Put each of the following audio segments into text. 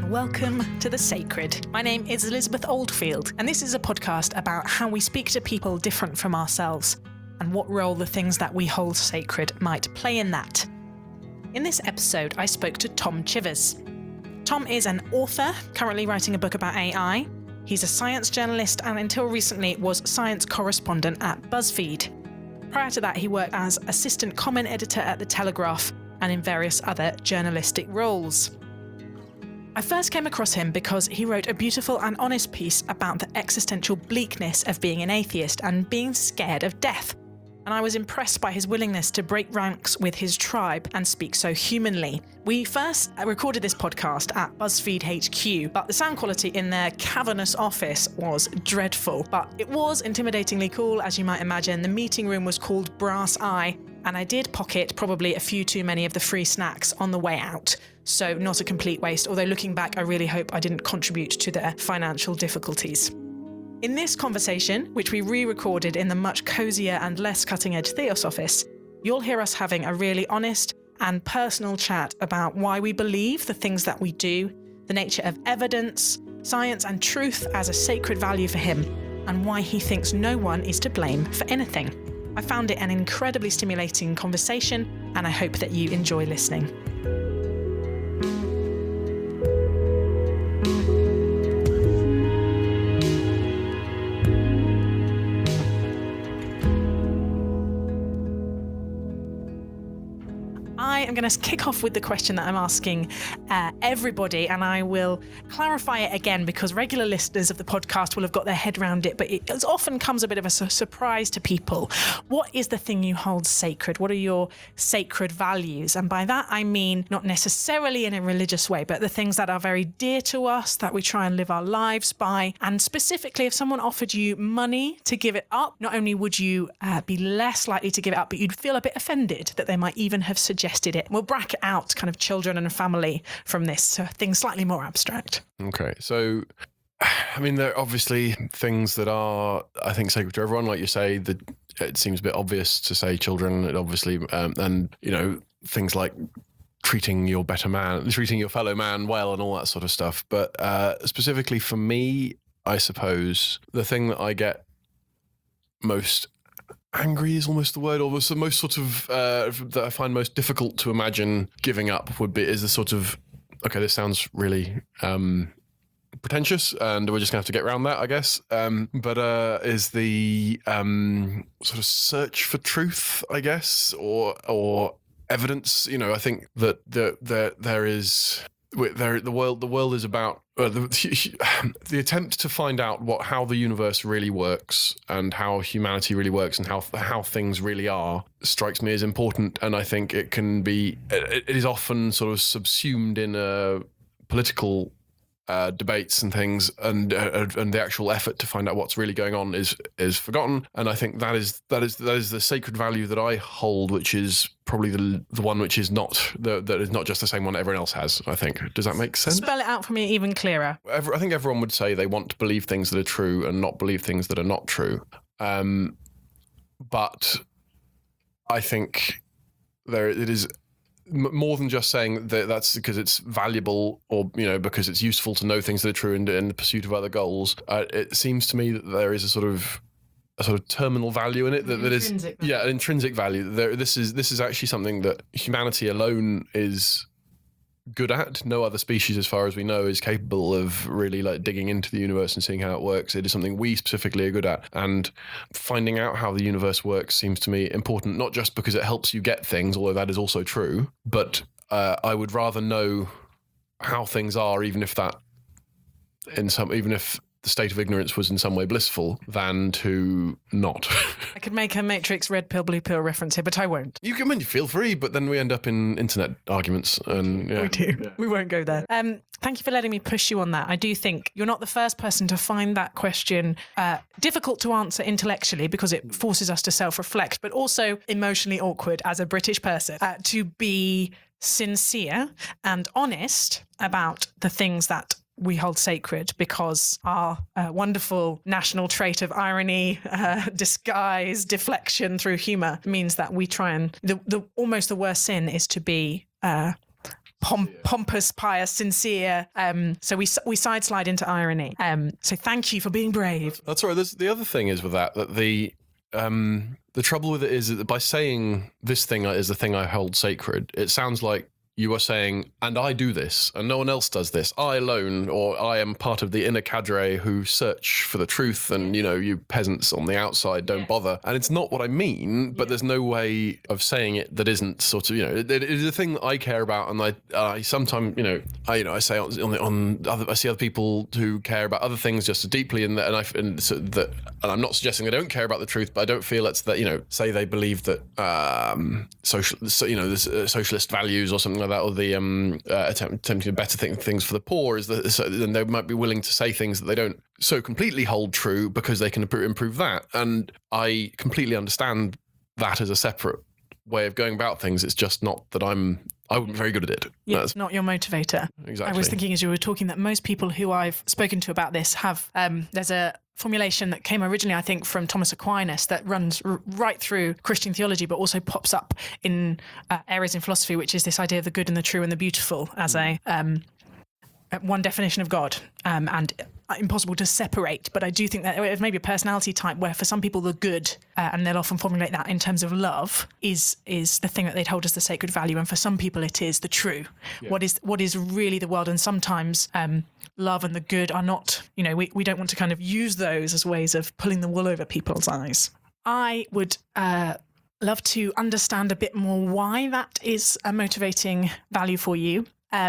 and welcome to The Sacred. My name is Elizabeth Oldfield, and this is a podcast about how we speak to people different from ourselves and what role the things that we hold sacred might play in that. In this episode, I spoke to Tom Chivers. Tom is an author, currently writing a book about AI. He's a science journalist and until recently was science correspondent at BuzzFeed. Prior to that, he worked as assistant comment editor at The Telegraph and in various other journalistic roles. I first came across him because he wrote a beautiful and honest piece about the existential bleakness of being an atheist and being scared of death. And I was impressed by his willingness to break ranks with his tribe and speak so humanly. We first recorded this podcast at BuzzFeed HQ, but the sound quality in their cavernous office was dreadful. But it was intimidatingly cool, as you might imagine. The meeting room was called Brass Eye, and I did pocket probably a few too many of the free snacks on the way out. So not a complete waste, although looking back, I really hope I didn't contribute to their financial difficulties. In this conversation, which we re-recorded in the much cosier and less cutting-edge Theos office, you'll hear us having a really honest and personal chat about why we believe the things that we do, the nature of evidence, science and truth as a sacred value for him, and why he thinks no one is to blame for anything. I found it an incredibly stimulating conversation, and I hope that you enjoy listening. I'm going to kick off with the question that I'm asking everybody, and I will clarify it again because regular listeners of the podcast will have got their head around it, but it often comes a bit of a surprise to people. What is the thing you hold sacred? What are your sacred values? And by that, I mean not necessarily in a religious way, but the things that are very dear to us, that we try and live our lives by. And specifically, if someone offered you money to give it up, not only would you be less likely to give it up, but you'd feel a bit offended that they might even have suggested it. We'll bracket out kind of children and family from this, so things slightly more abstract. Okay, so I mean, there are obviously things that are, I think, sacred to everyone. Like you say, it seems a bit obvious to say children, it obviously, and you know, things like treating your fellow man well, and all that sort of stuff. But specifically for me, I suppose the thing that I get most angry is almost the word, or the most sort of that I find most difficult to imagine giving up is the sort of, okay, this sounds really pretentious, and we're just gonna have to get around that, I guess. But is the sort of search for truth, I guess, or evidence. You know, I think that there is. The world is about the attempt to find out how the universe really works and how humanity really works and how things really are strikes me as important, and I think it is often sort of subsumed in political debates and things, and the actual effort to find out what's really going on is forgotten. And I think that is the sacred value that I hold, which is probably the one which is not that is not just the same one everyone else has. I think. Does that make sense? Spell it out for me even clearer. I think everyone would say they want to believe things that are true and not believe things that are not true. But I think it is more than just saying that's because it's valuable, or you know, because it's useful to know things that are true in the pursuit of other goals. It seems to me that there is a sort of terminal value in it, that is an intrinsic value. This is actually something that humanity alone is good at. No other species, as far as we know, is capable of really like digging into the universe and seeing how it works. It is something we specifically are good at, and finding out how the universe works seems to me important, not just because it helps you get things, although that is also true, but I would rather know how things are, even if the state of ignorance was in some way blissful, than to not. I could make a Matrix red pill, blue pill reference here, but I won't. You feel free, but then we end up in internet arguments. And yeah. We do. Yeah. We won't go there. Thank you for letting me push you on that. I do think you're not the first person to find that question difficult to answer intellectually, because it forces us to self-reflect, but also emotionally awkward as a British person to be sincere and honest about the things that we hold sacred, because our wonderful national trait of irony, disguise, deflection through humour means that we try and almost the worst sin is to be pompous, pious, sincere. So we sideslide into irony. So thank you for being brave. That's right. The other thing is with that the trouble with it is that by saying this thing is the thing I hold sacred, it sounds like you are saying, and I do this, and no one else does this. I alone, or I am part of the inner cadre who search for the truth, and, you peasants on the outside don't bother. And it's not what I mean, but there's no way of saying it that isn't sort of, it is a thing that I care about, and I sometimes, I say I see other people who care about other things just as deeply, and I'm not suggesting they don't care about the truth, but I don't feel it's that, say they believe that socialist values or something like that, or the attempting to better things for the poor, is that then they might be willing to say things that they don't so completely hold true because they can improve that. And I completely understand that as a separate way of going about things. It's just not that I'm very good at it. Yeah, it's not your motivator. Exactly. I was thinking as you were talking that most people who I've spoken to about this have, there's a formulation that came originally, I think, from Thomas Aquinas that runs right through Christian theology, but also pops up in areas in philosophy, which is this idea of the good and the true and the beautiful as one definition of God, and impossible to separate. But I do think that it may be a personality type where for some people the good, and they'll often formulate that in terms of love, is the thing that they'd hold as the sacred value, and for some people it is the true. Yeah. What is really the world. And sometimes love and the good are not, we don't want to kind of use those as ways of pulling the wool over people's eyes. I would love to understand a bit more why that is a motivating value for you.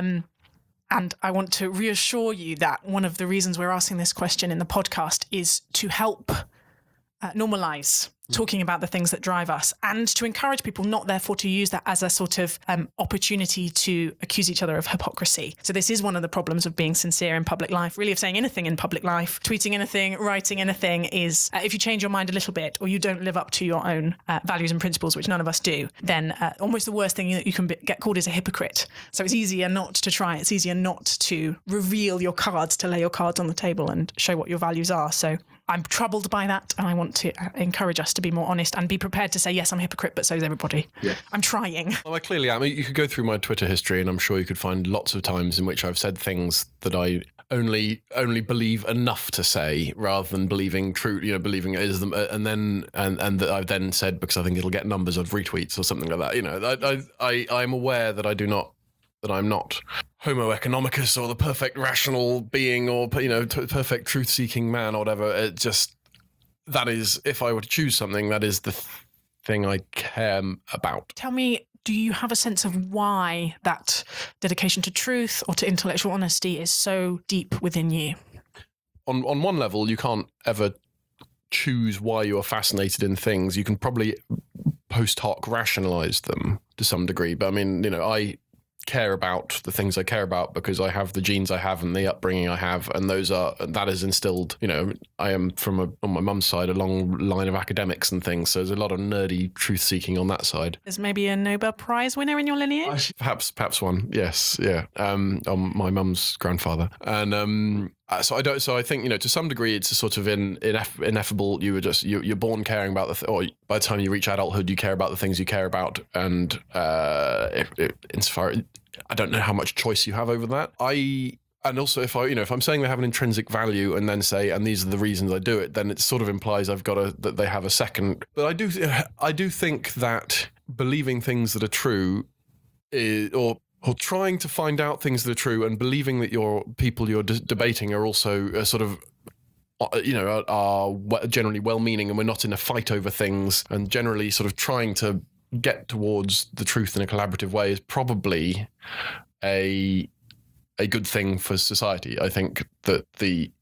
And I want to reassure you that one of the reasons we're asking this question in the podcast is to help normalize talking about the things that drive us, and to encourage people not therefore to use that as a sort of opportunity to accuse each other of hypocrisy. So this is one of the problems of being sincere in public life, really, of saying anything in public life, tweeting anything, writing anything, is if you change your mind a little bit, or you don't live up to your own values and principles, which none of us do, then almost the worst thing that you can get called is a hypocrite. So it's easier not to try. It's easier not to reveal your cards, to lay your cards on the table and show what your values are. So I'm troubled by that, and I want to encourage us to be more honest and be prepared to say, yes, I'm a hypocrite, but so is everybody. Yeah. I'm trying. Well, I clearly am. You could go through my Twitter history, and I'm sure you could find lots of times in which I've said things that I only believe enough to say, rather than believing true, believing it is them, and that I've then said because I think it'll get numbers of retweets or something like that. I'm aware that I'm not Homo economicus or the perfect rational being or, perfect truth-seeking man or whatever. It just, that is, if I were to choose something, that is the thing I care about. Tell me, do you have a sense of why that dedication to truth or to intellectual honesty is so deep within you? On one level, you can't ever choose why you are fascinated in things. You can probably post hoc rationalize them to some degree. But I mean, I care about the things I care about because I have the genes I have and the upbringing I have, and that is instilled. I am on my mum's side a long line of academics and things, so there's a lot of nerdy truth seeking on that side. There's maybe a Nobel Prize winner in your lineage. Perhaps one. Yes, yeah. On my mum's grandfather, and So I think to some degree it's a sort of ineffable. You're born caring about or by the time you reach adulthood, you care about the things you care about, and insofar, I don't know how much choice you have over that. And also if I'm saying they have an intrinsic value and then say, and these are the reasons I do it, then it sort of implies that they have a second. But I do think that believing things that are true or trying to find out things that are true and believing that your people you're debating are also sort of, are generally well-meaning and we're not in a fight over things, and generally sort of trying to get towards the truth in a collaborative way is probably a good thing for society. I think that the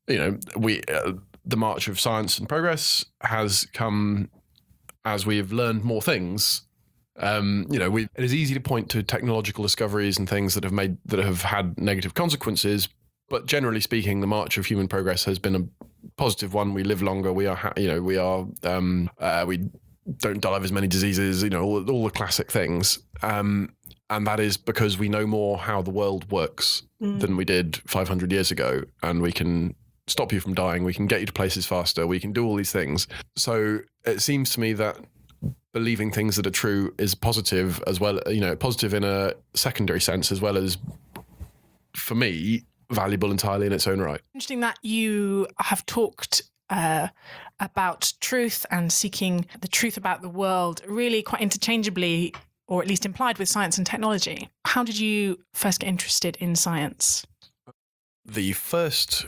march of science and progress has come as we have learned more things. It is easy to point to technological discoveries and things that have had negative consequences, but generally speaking, the march of human progress has been a positive one. We live longer. We are, we don't die of as many diseases. All the classic things, and that is because we know more how the world works than we did 500 years ago, and we can stop you from dying. We can get you to places faster. We can do all these things. So it seems to me that believing things that are true is positive as well, positive in a secondary sense, as well as, for me, valuable entirely in its own right. Interesting that you have talked about truth and seeking the truth about the world really quite interchangeably, or at least implied, with science and technology. How did you first get interested in science? My first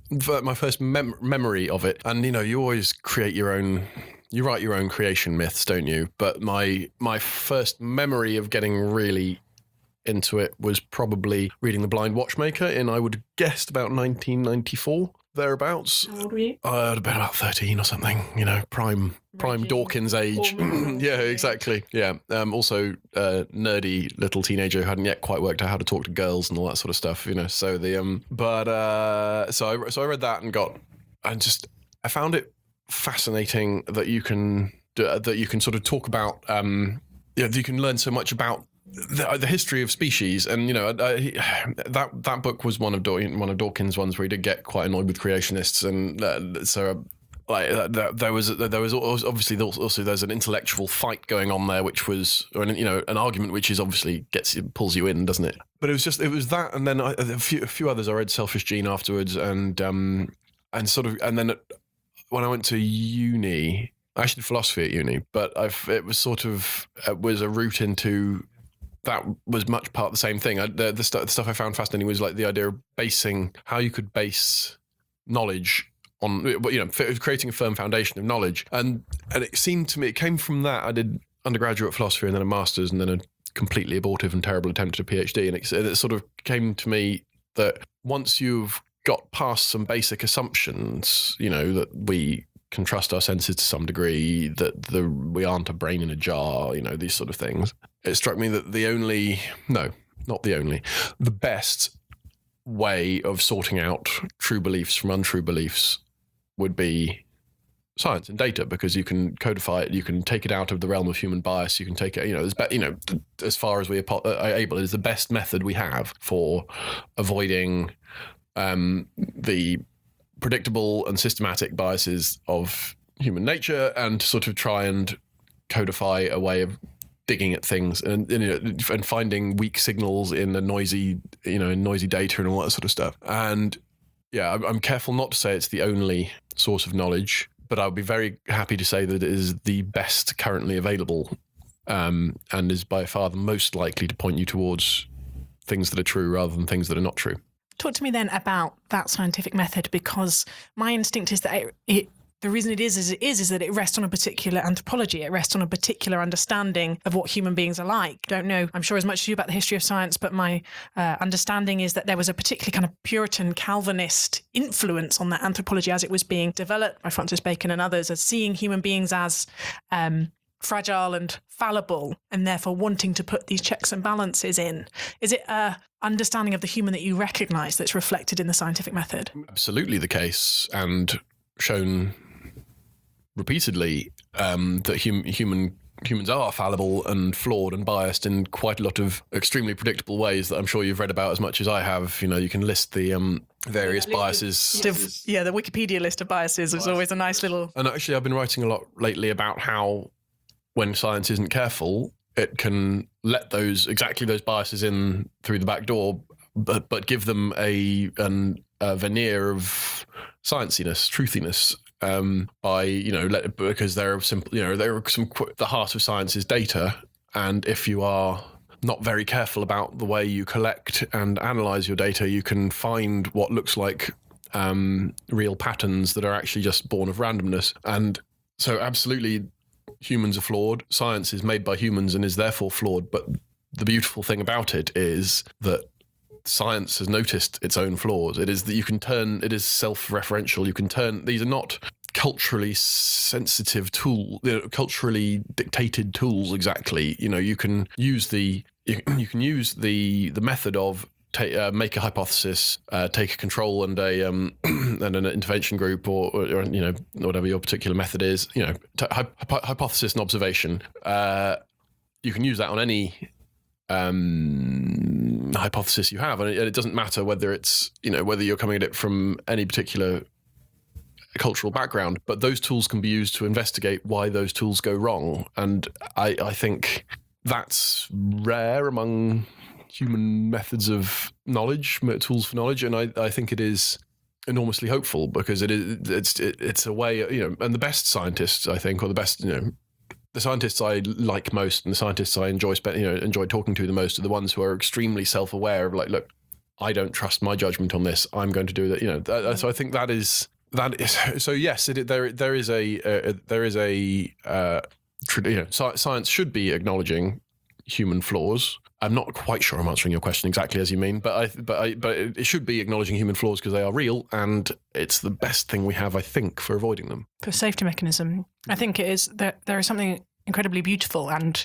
memory of it, and you always create your own. You write your own creation myths, don't you? But my first memory of getting really into it was probably reading The Blind Watchmaker in, I would have guessed, about 1994, thereabouts. How old were you? I'd have been about 13 or something, prime Dawkins age. Yeah, exactly. Yeah. Also, nerdy little teenager who hadn't yet quite worked out how to talk to girls and all that sort of stuff, So so I read that and I found it fascinating that you can sort of talk about, that you can learn so much about the history of species, and that book was one of Dawkins' ones where he did get quite annoyed with creationists, and there was obviously also there's an intellectual fight going on there, which was an argument which is obviously pulls you in, doesn't it? But it was that, and then a few others. I read Selfish Gene afterwards, and then when I went to uni, I actually did philosophy at uni, but it was a route into. That was much part of the same thing. The stuff I found fascinating was like the idea of how you could base knowledge on, creating a firm foundation of knowledge. And it seemed to me, it came from that. I did undergraduate philosophy and then a master's and then a completely abortive and terrible attempt at a PhD. And it sort of came to me that once you've got past some basic assumptions, that we can trust our senses to some degree, that we aren't a brain in a jar, these sort of things. It struck me that the best way of sorting out true beliefs from untrue beliefs would be science and data, because you can codify it, you can take it out of the realm of human bias, you can take it, as far as we are able, it is the best method we have for avoiding the predictable and systematic biases of human nature, and sort of try and codify a way of digging at things and finding weak signals in a noisy data and all that sort of stuff. And yeah, I'm careful not to say it's the only source of knowledge, but I would be very happy to say that it is the best currently available, and is by far the most likely to point you towards things that are true rather than things that are not true. Talk to me then about that scientific method, because my instinct is that the reason it is that it rests on a particular anthropology. It rests on a particular understanding of what human beings are like. Don't know, I'm sure, as much as you about the history of science, but my understanding is that there was a particularly kind of Puritan Calvinist influence on that anthropology as it was being developed by Francis Bacon and others, as seeing human beings as fragile and fallible, and therefore wanting to put these checks and balances in. Is it a understanding of the human that you recognise that's reflected in the scientific method? Absolutely the case, and shown repeatedly, that humans are fallible and flawed and biased in quite a lot of extremely predictable ways that I'm sure you've read about as much as I have. You can list the various biases. The Wikipedia list of biases is always a nice little... And actually, I've been writing a lot lately about how, when science isn't careful, it can let those biases in through the back door, but give them a veneer of scienciness, truthiness, because they're simple. They're the heart of science is data, and if you are not very careful about the way you collect and analyze your data, you can find what looks like real patterns that are actually just born of randomness. And so, absolutely, humans are flawed. Science is made by humans and is therefore flawed. But the beautiful thing about it is that science has noticed its own flaws. It is that it is self-referential. You can turn, these are not culturally sensitive culturally dictated tools exactly. You can use the method of make a hypothesis, take a control and and an intervention group, or whatever your particular method is. Hypothesis and observation. You can use that on any hypothesis you have, and it doesn't matter whether it's whether you're coming at it from any particular cultural background, but those tools can be used to investigate why those tools go wrong. And I think that's rare among human methods of knowledge, tools for knowledge. And I think it is enormously hopeful, because it's a way, and the best scientists, I think, or the best, the scientists I like most and the scientists I enjoy talking to the most are the ones who are extremely self-aware of, like, look, I don't trust my judgment on this. I'm going to do that. So I think that is. So yes, there is science should be acknowledging human flaws. I'm not quite sure I'm answering your question exactly as you mean, but it should be acknowledging human flaws because they are real, and it's the best thing we have, I think, for avoiding them. The safety mechanism. I think it is that there is something incredibly beautiful and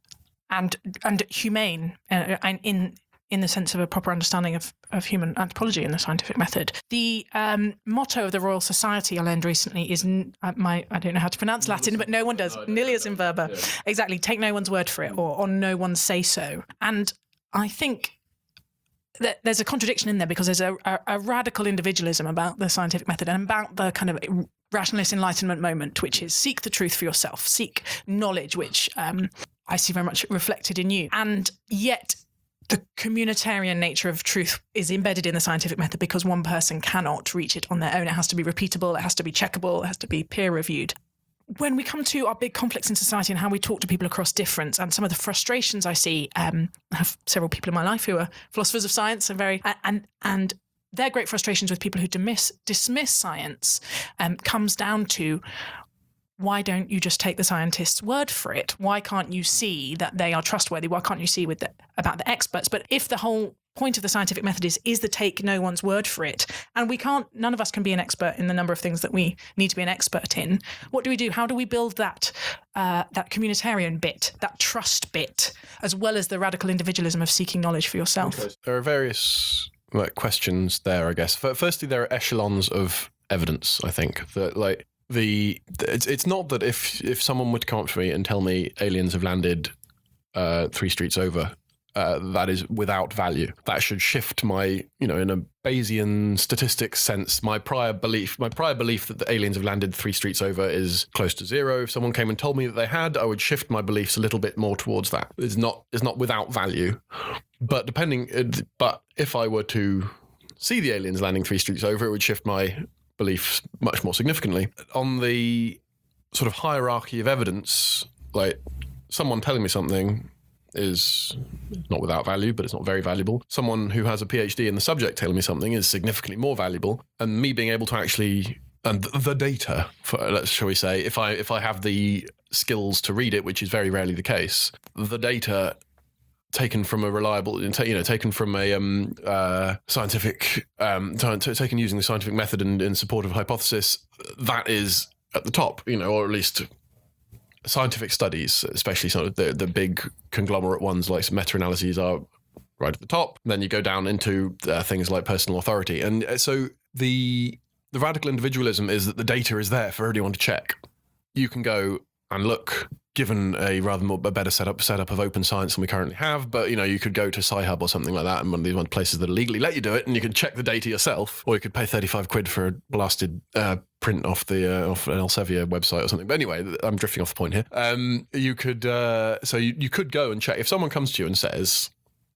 humane in the sense of a proper understanding of human anthropology and the scientific method. The motto of the Royal Society I learned recently is, I don't know how to pronounce Latin, but no one does. Nihilus in verba. Yeah. Exactly. Take no one's word for it, or on no one's say-so. And I think that there's a contradiction in there, because there's a radical individualism about the scientific method and about the kind of rationalist enlightenment moment, which is seek the truth for yourself, seek knowledge, which I see very much reflected in you. And yet the communitarian nature of truth is embedded in the scientific method, because one person cannot reach it on their own. It has to be repeatable, it has to be checkable, it has to be peer-reviewed. When we come to our big conflicts in society and how we talk to people across difference, and some of the frustrations I see, I have several people in my life who are philosophers of science and their great frustrations with people who dismiss science comes down to, why don't you just take the scientist's word for it? Why can't you see that they are trustworthy? Why can't you see about the experts? But if the whole point of the scientific method is to take no one's word for it, and none of us can be an expert in the number of things that we need to be an expert in, what do we do? How do we build that communitarian bit, that trust bit, as well as the radical individualism of seeking knowledge for yourself? Okay. There are various questions there, I guess. Firstly, there are echelons of evidence, I think, that it's not that if someone would come up to me and tell me aliens have landed 3 streets over, that is without value. That should shift my, in a Bayesian statistics sense, my prior belief that the aliens have landed 3 streets over is close to zero. If someone came and told me that they had, I would shift my beliefs a little bit more towards that. It's not without value, but if I were to see the aliens landing 3 streets over, it would shift my beliefs much more significantly. On the sort of hierarchy of evidence, like, someone telling me something is not without value, but it's not very valuable. Someone who has a PhD in the subject telling me something is significantly more valuable. And me being able to actually, and the data, shall we say, if I have the skills to read it, which is very rarely the case, the data taken from a reliable, taken from a scientific, taken using the scientific method and in support of a hypothesis, that is at the top, or at least scientific studies, especially sort of the big conglomerate ones like meta-analyses, are right at the top. And then you go down into things like personal authority. And so the radical individualism is that the data is there for everyone to check. You can go and look, given a better setup of open science than we currently have, but you could go to Sci-Hub or something like that, and one of these places that legally let you do it, and you can check the data yourself, or you could pay 35 quid for a blasted print off an Elsevier website or something. But anyway, I'm drifting off the point here. You could you could go and check. If someone comes to you and says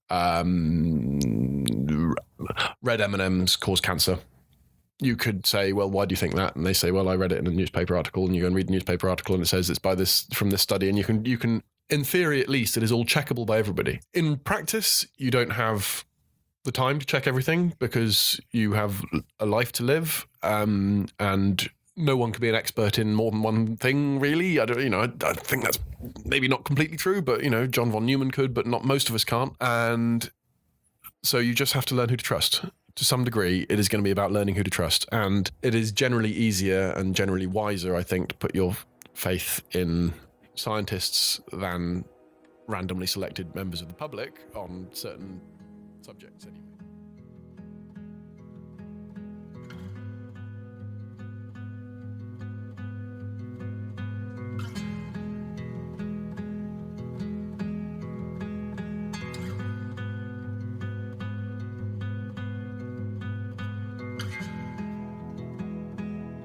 red M&Ms cause cancer, you could say, well, why do you think that? And they say, well, I read it in a newspaper article. And you go and read a newspaper article and it says it's from this study. And you can, in theory at least, it is all checkable by everybody. In practice, you don't have the time to check everything because you have a life to live, and no one can be an expert in more than one thing, really. I think that's maybe not completely true, but John von Neumann could, but not most of us can't. And so you just have to learn who to trust. To some degree, it is going to be about learning who to trust, and it is generally easier and generally wiser, I think, to put your faith in scientists than randomly selected members of the public on certain subjects anyway.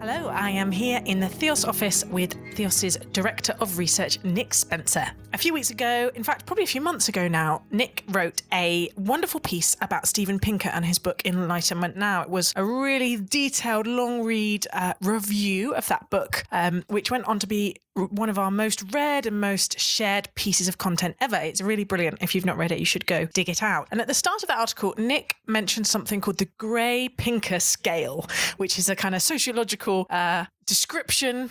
Hello, I am here in the Theos office with Theos's Director of Research, Nick Spencer. A few weeks ago, in fact, probably a few months ago now, Nick wrote a wonderful piece about Steven Pinker and his book Enlightenment Now. It was a really detailed, long-read review of that book, which went on to be one of our most read and most shared pieces of content ever. It's really brilliant. If you've not read it, you should go dig it out. And at the start of that article, Nick mentioned something called the Gray-Pinker scale, which is a kind of sociological description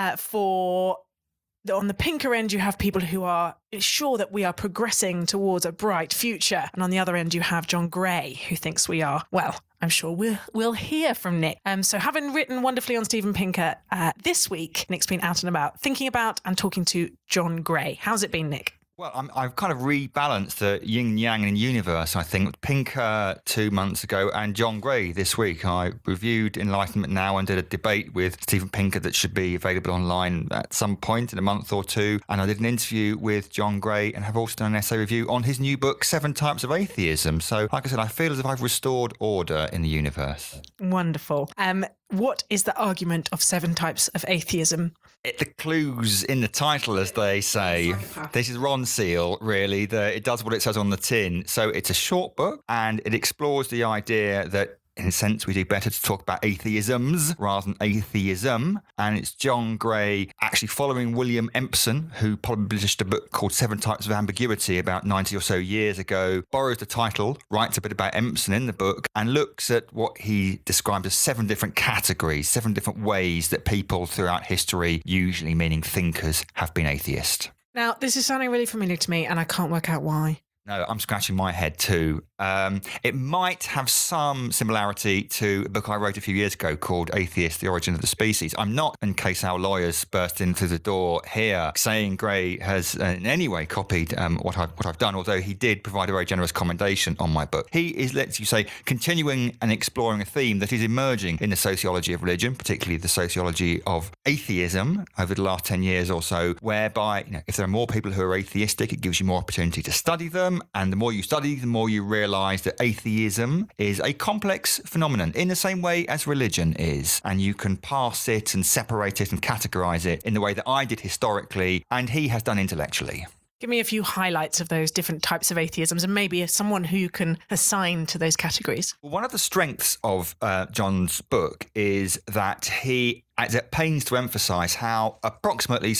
for... On the Pinker end, you have people who are sure that we are progressing towards a bright future. And on the other end, you have John Gray, who thinks we are, well, I'm sure we'll hear from Nick. So having written wonderfully on Steven Pinker this week, Nick's been out and about thinking about and talking to John Gray. How's it been, Nick? Well, I've kind of rebalanced the yin yang in universe, I think. Pinker 2 months ago and John Gray this week. I reviewed Enlightenment Now and did a debate with Steven Pinker that should be available online at some point in a month or two. And I did an interview with John Gray and have also done an essay review on his new book, 7 Types of Atheism. So, like I said, I feel as if I've restored order in the universe. Wonderful. What is the argument of 7 types of atheism? The clues in the title, as they say. This is Ron Seal, really. It does what it says on the tin. So it's a short book and it explores the idea that in a sense, we do better to talk about atheisms rather than atheism. And it's John Gray actually following William Empson, who published a book called 7 Types of Ambiguity about 90 or so years ago, borrows the title, writes a bit about Empson in the book, and looks at what he described as 7 different categories, 7 different ways that people throughout history, usually meaning thinkers, have been atheist. Now, this is sounding really familiar to me, and I can't work out why. No, I'm scratching my head too. It might have some similarity to a book I wrote a few years ago called Atheist, The Origin of the Species. I'm not, in case our lawyers burst in through the door here, saying Gray has in any way copied what I've done, although he did provide a very generous commendation on my book. He is, let's you say, continuing and exploring a theme that is emerging in the sociology of religion, particularly the sociology of atheism over the last 10 years or so, whereby if there are more people who are atheistic, it gives you more opportunity to study them. And the more you study, the more you realise that atheism is a complex phenomenon in the same way as religion is. And you can parse it and separate it and categorise it in the way that I did historically and he has done intellectually. Give me a few highlights of those different types of atheisms and maybe someone who you can assign to those categories. One of the strengths of John's book is that he is at pains to emphasise how approximately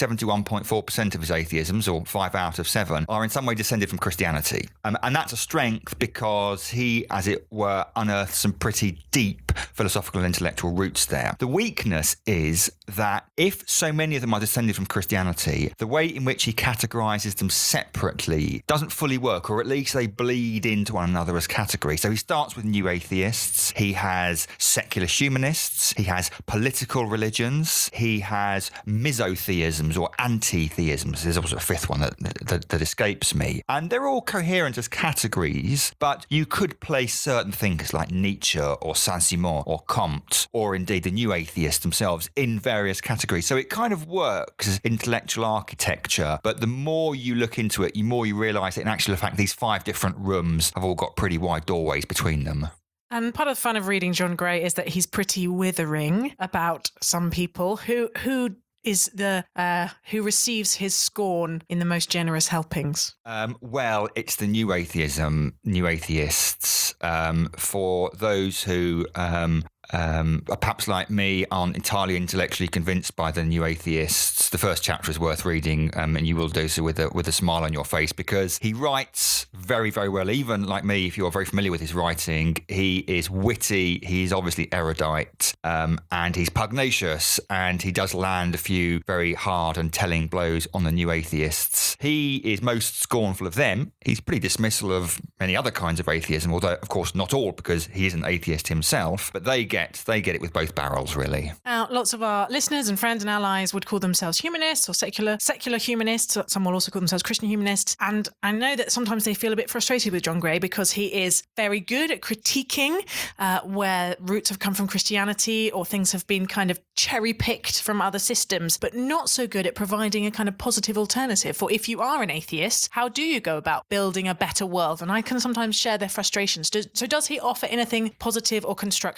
71.4% of his atheisms, or 5 out of 7, are in some way descended from Christianity. And that's a strength because he, as it were, unearthed some pretty deep philosophical and intellectual roots there. The weakness is that if so many of them are descended from Christianity, the way in which he categorises them separately doesn't fully work, or at least they bleed into one another as categories. So he starts with new atheists, he has secular humanists, he has political religions, he has misotheisms or anti-theisms. There's also a 5th one that escapes me. And they're all coherent as categories, but you could place certain thinkers like Nietzsche or Saint-Simon or Comte, or indeed the new atheists themselves, in various categories. So it kind of works as intellectual architecture, but the more you look into it, the more you realise that in actual fact these 5 different rooms have all got pretty wide doorways between them. And part of the fun of reading John Gray is that he's pretty withering about some people who is the who receives his scorn in the most generous helpings. Well, it's the new atheists. For those who perhaps like me aren't entirely intellectually convinced by the new atheists, the first chapter is worth reading, and you will do so with a smile on your face, because he writes very, very well. Even like me, if you're very familiar with his writing, he is witty, he's obviously erudite, and he's pugnacious, and he does land a few very hard and telling blows on the new atheists. He is most scornful of them. He's pretty dismissal of many other kinds of atheism, although of course not all, because he is an atheist himself, but they get it with both barrels, really. Now, lots of our listeners and friends and allies would call themselves humanists or secular humanists. Some will also call themselves Christian humanists. And I know that sometimes they feel a bit frustrated with John Gray because he is very good at critiquing where roots have come from Christianity or things have been kind of cherry-picked from other systems, but not so good at providing a kind of positive alternative. For if you are an atheist, how do you go about building a better world? And I can sometimes share their frustrations. So does he offer anything positive or constructive? Well, the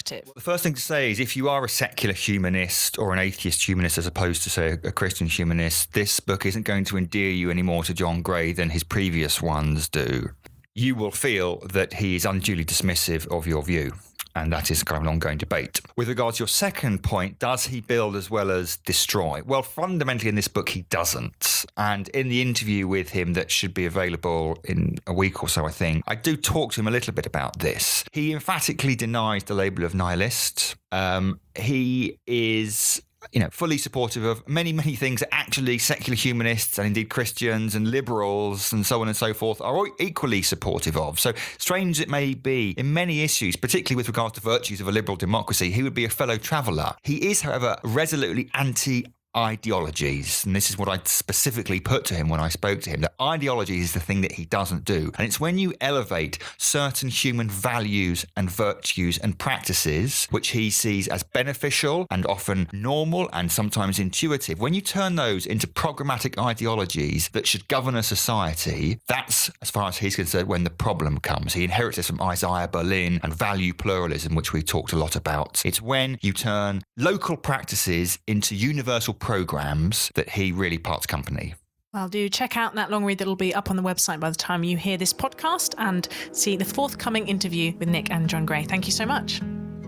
first thing to say is if you are a secular humanist or an atheist humanist as opposed to, say, a Christian humanist, this book isn't going to endear you any more to John Gray than his previous ones do. You will feel that he is unduly dismissive of your view. And that is kind of an ongoing debate. With regards to your second point, does he build as well as destroy? Well, fundamentally in this book, he doesn't. And in the interview with him that should be available in a week or so, I think, I do talk to him a little bit about this. He emphatically denies the label of nihilist. He is fully supportive of many, many things that actually secular humanists and indeed Christians and liberals and so on and so forth are equally supportive of. So strange it may be, in many issues, particularly with regards to virtues of a liberal democracy, he would be a fellow traveller. He is, however, resolutely anti-ideologies. And this is what I specifically put to him when I spoke to him, that ideology is the thing that he doesn't do. And it's when you elevate certain human values and virtues and practices, which he sees as beneficial and often normal and sometimes intuitive, when you turn those into programmatic ideologies that should govern a society, that's, as far as he's concerned, when the problem comes. He inherits this from Isaiah Berlin and value pluralism, which we talked a lot about. It's when you turn local practices into universal programs that he really parts company. Well, do check out that long read that'll be up on the website by the time you hear this podcast, and see the forthcoming interview with Nick and John Gray. Thank you so much.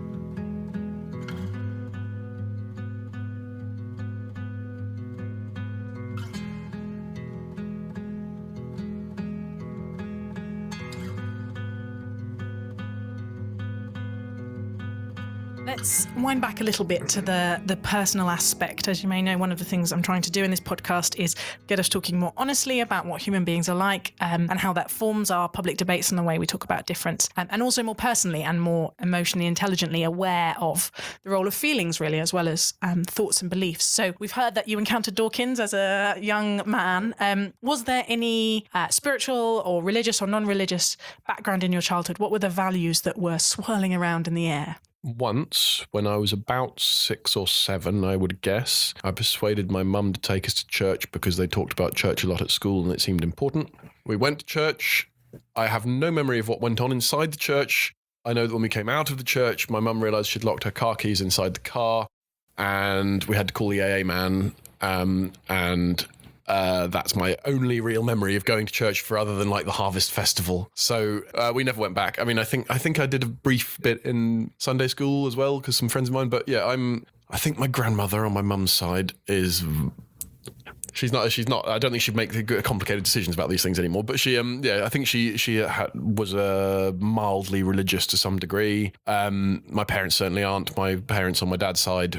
Let's wind back a little bit to the personal aspect. As you may know, one of the things I'm trying to do in this podcast is get us talking more honestly about what human beings are like, and how that forms our public debates and the way we talk about difference, and also more personally and more emotionally intelligently aware of the role of feelings, really, as well as thoughts and beliefs. So we've heard that you encountered Dawkins as a young man. Was there any spiritual or religious or non-religious background in your childhood? What were the values that were swirling around in the air? Once, when I was about 6 or 7, I would guess, I persuaded my mum to take us to church because they talked about church a lot at school and it seemed important. We went to church. I have no memory of what went on inside the church. I know that when we came out of the church, my mum realised she'd locked her car keys inside the car and we had to call the AA man, and that's my only real memory of going to church for other than like the Harvest Festival. So we never went back. I mean, I think I did a brief bit in Sunday school as well because some friends of mine. But yeah, I think my grandmother on my mum's side is. She's not. I don't think she'd make complicated decisions about these things anymore. But she, I think she was mildly religious to some degree. My parents certainly aren't. My parents on my dad's side,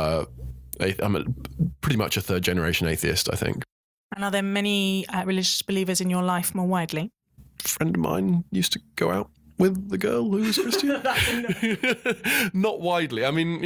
I'm pretty much a third generation atheist, I think. And are there many religious believers in your life more widely? A friend of mine used to go out with the girl who was Christian. Not widely. I mean,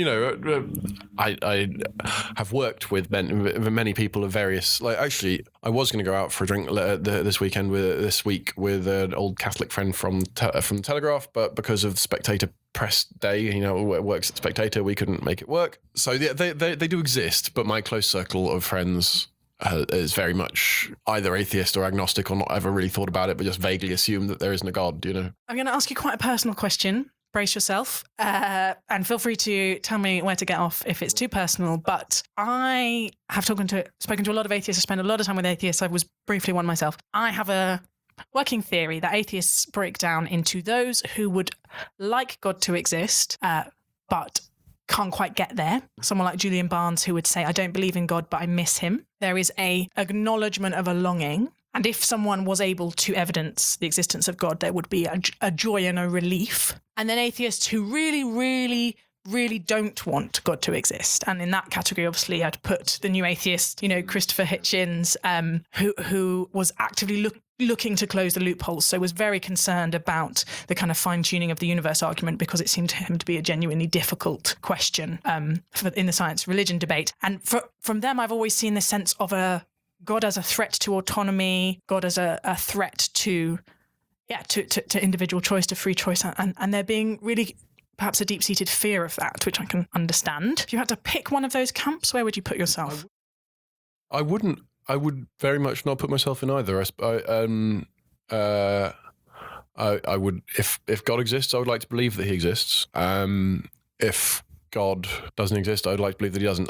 I have worked with many people of various. Like, actually, I was going to go out for a drink this week with an old Catholic friend from the Telegraph, but because of Spectator Press Day, it works at Spectator, we couldn't make it work. So yeah, they do exist, but my close circle of friends is very much either atheist or agnostic or not ever really thought about it, but just vaguely assume that there isn't a God, I'm going to ask you quite a personal question. Brace yourself, and feel free to tell me where to get off if it's too personal. But I have spoken to a lot of atheists. I spend a lot of time with atheists. I was briefly one myself. I have a working theory that atheists break down into those who would like God to exist, but can't quite get there. Someone like Julian Barnes, who would say, I don't believe in God, but I miss him. There is a acknowledgement of a longing. And if someone was able to evidence the existence of God, there would be a joy and a relief. And then atheists who really, really, really don't want God to exist. And in that category, obviously, I'd put the new atheist, Christopher Hitchens, who was actively looking to close the loopholes, so was very concerned about the kind of fine-tuning of the universe argument because it seemed to him to be a genuinely difficult question in the science-religion debate. And from them, I've always seen this sense of a God as a threat to autonomy, God as a threat to individual choice, to free choice, and there being really perhaps a deep-seated fear of that, which I can understand. If you had to pick one of those camps, where would you put yourself? I wouldn't. I would very much not put myself in either. I would, if God exists, I would like to believe that he exists. if God doesn't exist. I'd like to believe that he doesn't.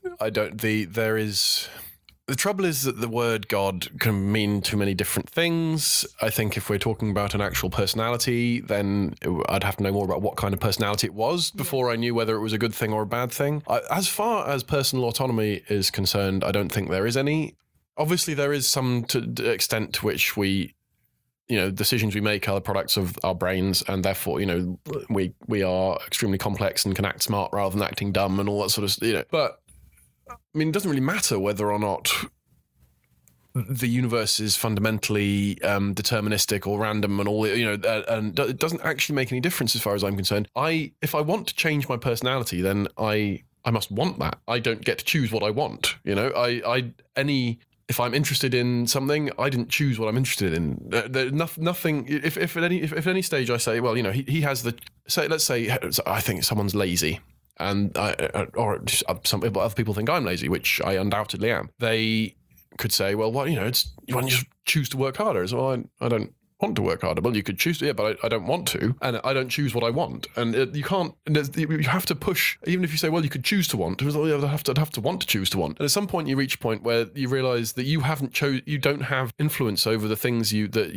The trouble is that the word God can mean too many different things. I think if we're talking about an actual personality, then I'd have to know more about what kind of personality it was before I knew whether it was a good thing or a bad thing. As far as personal autonomy is concerned, I don't think there is any. Obviously, there is some to the extent to which decisions we make are the products of our brains, and therefore, we are extremely complex and can act smart rather than acting dumb and all that sort of, But I mean, it doesn't really matter whether or not the universe is fundamentally deterministic or random and all, and it doesn't actually make any difference as far as I'm concerned. If I want to change my personality, then I must want that. I don't get to choose what I want. If I'm interested in something, I didn't choose what I'm interested in. Nothing. If at any stage I say, well, he has let's say I think someone's lazy. And some other people think I'm lazy, which I undoubtedly am. They could say, well, why don't you just choose to work harder? So I don't want to work harder. Well, you could choose to, but I don't want to, and I don't choose what I want. And you can't. You have to push. Even if you say, well, you could choose to want, I'd have to want to choose to want. And at some point, you reach a point where you realise that you don't have influence over the things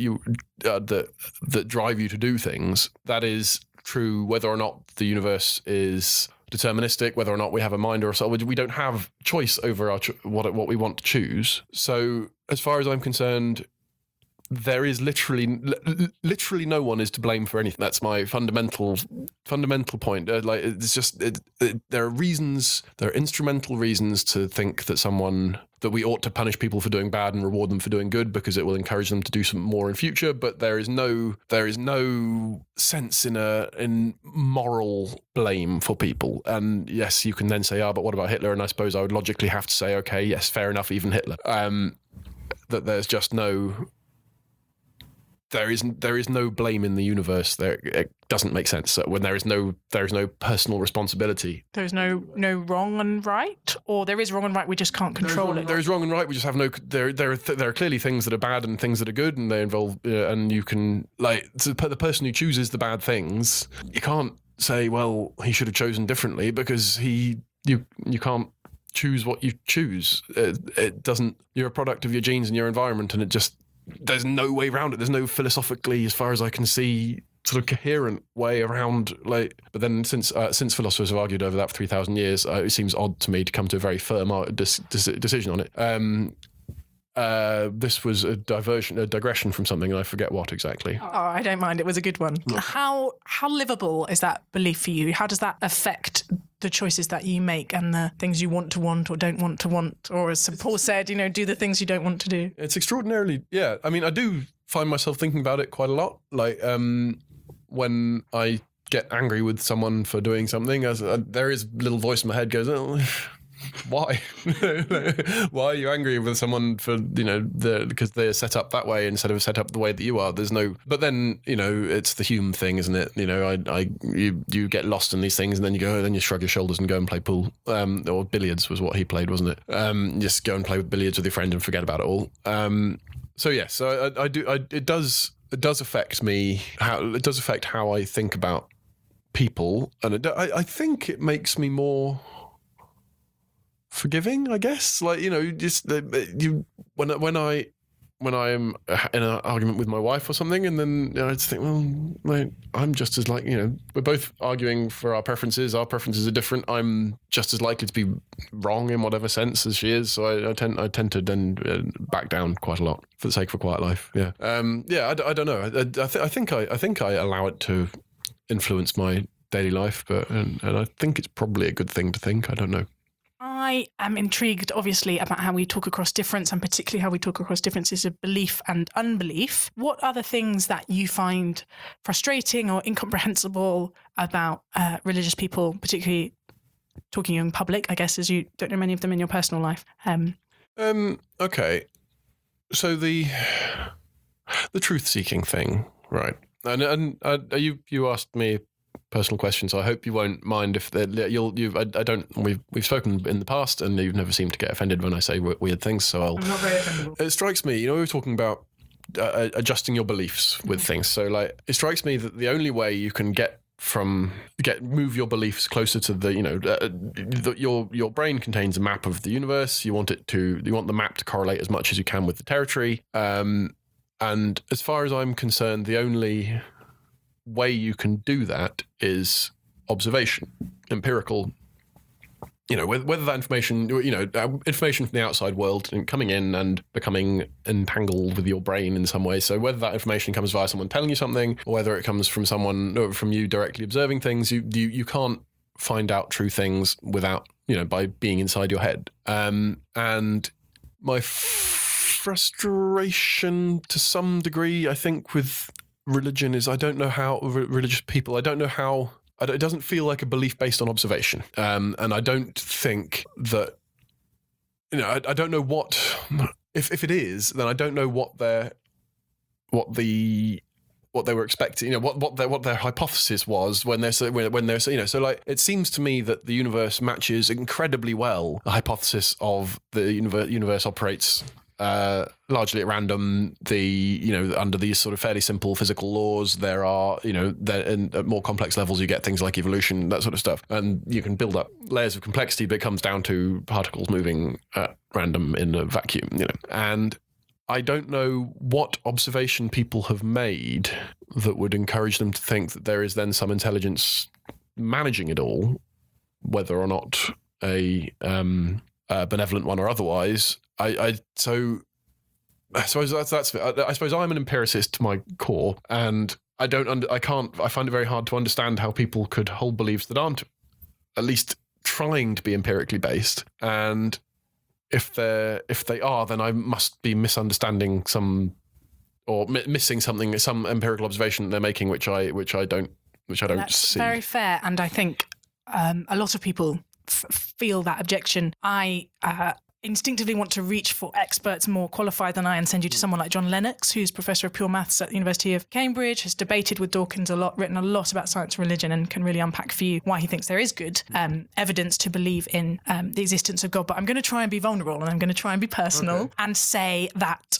that drive you to do things. That is true whether or not the universe is deterministic, whether or not we have a mind or a soul. We don't have choice over what we want to choose. So as far as I'm concerned, there is literally no one is to blame for anything. That's my fundamental point. It's just there are instrumental reasons to think that we ought to punish people for doing bad and reward them for doing good because it will encourage them to do some more in future. But there is no sense in moral blame for people. And yes, you can then say, but what about Hitler? And I suppose I would logically have to say, okay, yes, fair enough, even Hitler. That there's just no. There is no blame in the universe. It doesn't make sense. So when there is no personal responsibility. There is no wrong and right, or there is wrong and right. We just can't control it. There is wrong and right. We just have no. There are clearly things that are bad and things that are good, and they involve. And you can the person who chooses the bad things. You can't say, well, he should have chosen differently because you can't choose what you choose. It doesn't. You're a product of your genes and your environment, and it just. There's no way around it. There's no philosophically, as far as I can see, sort of coherent way around. But then, since philosophers have argued over that for 3,000 years, it seems odd to me to come to a very firm decision on it. This was a digression from something, and I forget what exactly. Oh, I don't mind. It was a good one. Yeah. How livable is that belief for you? How does that affect the choices that you make and the things you want to want or don't want to want? Or as Paul said, do the things you don't want to do. It's extraordinarily, yeah. I mean, I do find myself thinking about it quite a lot. When I get angry with someone for doing something, there is a little voice in my head goes, oh, why? Why are you angry with someone for, because they're set up that way instead of set up the way that you are? But then, it's the human thing, isn't it? You get lost in these things and then you shrug your shoulders and go and play pool. Or billiards was what he played, wasn't it? Just go and play with billiards with your friend and forget about it all. So I do. It does affect me. It does affect how I think about people, and I think it makes me more forgiving, I guess. When I am in an argument with my wife or something, and then I just think, well, I'm just as we're both arguing for our preferences. Our preferences are different. I'm just as likely to be wrong in whatever sense as she is. So I tend to then back down quite a lot for the sake of a quiet life. Yeah. I don't know. I think I allow it to influence my daily life, and I think it's probably a good thing to think. I don't know. I am intrigued, obviously, about how we talk across difference, and particularly how we talk across differences of belief and unbelief. What are the things that you find frustrating or incomprehensible about religious people, particularly talking in public, I guess, as you don't know many of them in your personal life? Okay. So the truth-seeking thing, right? And you asked me personal questions. So I hope you won't mind if we've spoken in the past, and you've never seemed to get offended when I say weird things. So I'm not very offendable. It strikes me, we were talking about adjusting your beliefs with things. So it strikes me that the only way you can get move your beliefs closer to the, your brain contains a map of the universe. You want the map to correlate as much as you can with the territory. And as far as I'm concerned, the only way you can do that is observation, empirical. Whether that information, information from the outside world coming in and becoming entangled with your brain in some way. So whether that information comes via someone telling you something, or whether it comes from from you directly observing things, you can't find out true things without, by being inside your head. And my frustration to some degree, I think, with religion is I don't know how religious people, it doesn't feel like a belief based on observation. And I don't think that, I don't know what, if it is, then I don't know what they were expecting, what their hypothesis was when they're so like, it seems to me that the universe matches incredibly well the hypothesis of the universe operates largely at random. Under these sort of fairly simple physical laws, there are, at more complex levels, you get things like evolution, that sort of stuff. And you can build up layers of complexity, but it comes down to particles moving at random in a vacuum, And I don't know what observation people have made that would encourage them to think that there is then some intelligence managing it all, whether or not a benevolent one or otherwise. I suppose that's I suppose I'm an empiricist to my core, and I find it very hard to understand how people could hold beliefs that aren't at least trying to be empirically based. And if they are, then I must be misunderstanding missing something, some empirical observation that they're making, which I don't That's see. Very fair, and I think a lot of people feel that objection. I instinctively want to reach for experts more qualified than I and send you to someone like John Lennox, who's Professor of Pure Maths at the University of Cambridge, has debated with Dawkins a lot, written a lot about science and religion, and can really unpack for you why he thinks there is good evidence to believe in the existence of God. But I'm going to try and be vulnerable, and I'm going to try and be personal and say that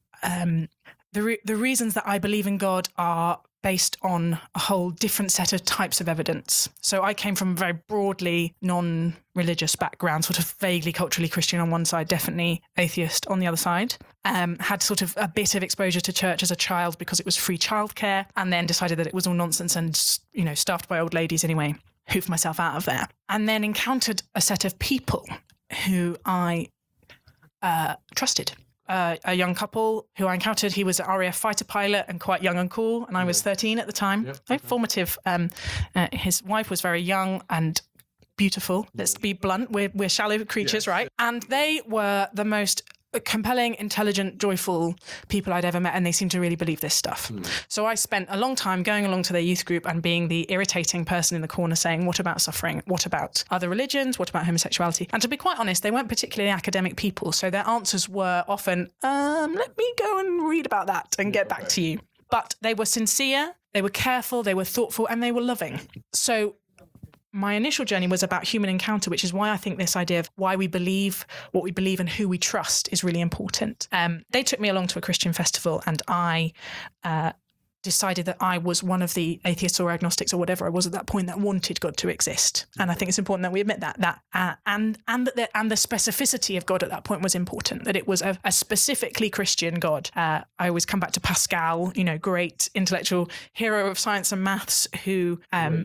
the reasons that I believe in God are based on a whole different set of types of evidence. So I came from a very broadly non-religious background, sort of vaguely culturally Christian on one side, definitely atheist on the other side. Had sort of a bit of exposure to church as a child because it was free childcare, and then decided that it was all nonsense and, staffed by old ladies anyway, hoofed myself out of there. And then encountered a set of people who I trusted. A young couple who I encountered. He was an RAF fighter pilot and quite young and cool, and I was 13 at the time. Yep. Very formative. His wife was very young and beautiful. Let's be blunt. We're shallow creatures, right? And they were the most compelling, intelligent, joyful people I'd ever met, and they seemed to really believe this stuff. So I spent a long time going along to their youth group and being the irritating person in the corner saying, what about suffering? What about other religions? What about homosexuality? And to be quite honest, they weren't particularly academic people, so their answers were often, let me go and read about that and get back to you. But they were sincere, they were careful, they were thoughtful, and they were loving. So my initial journey was about human encounter, which is why I think this idea of why we believe what we believe and who we trust is really important. They took me along to a Christian festival, and I decided that I was one of the atheists or agnostics or whatever I was at that point that wanted God to exist. And I think it's important that we admit that and the specificity of God at that point was important, that it was a specifically Christian God. I always come back to Pascal, great intellectual hero of science and maths who...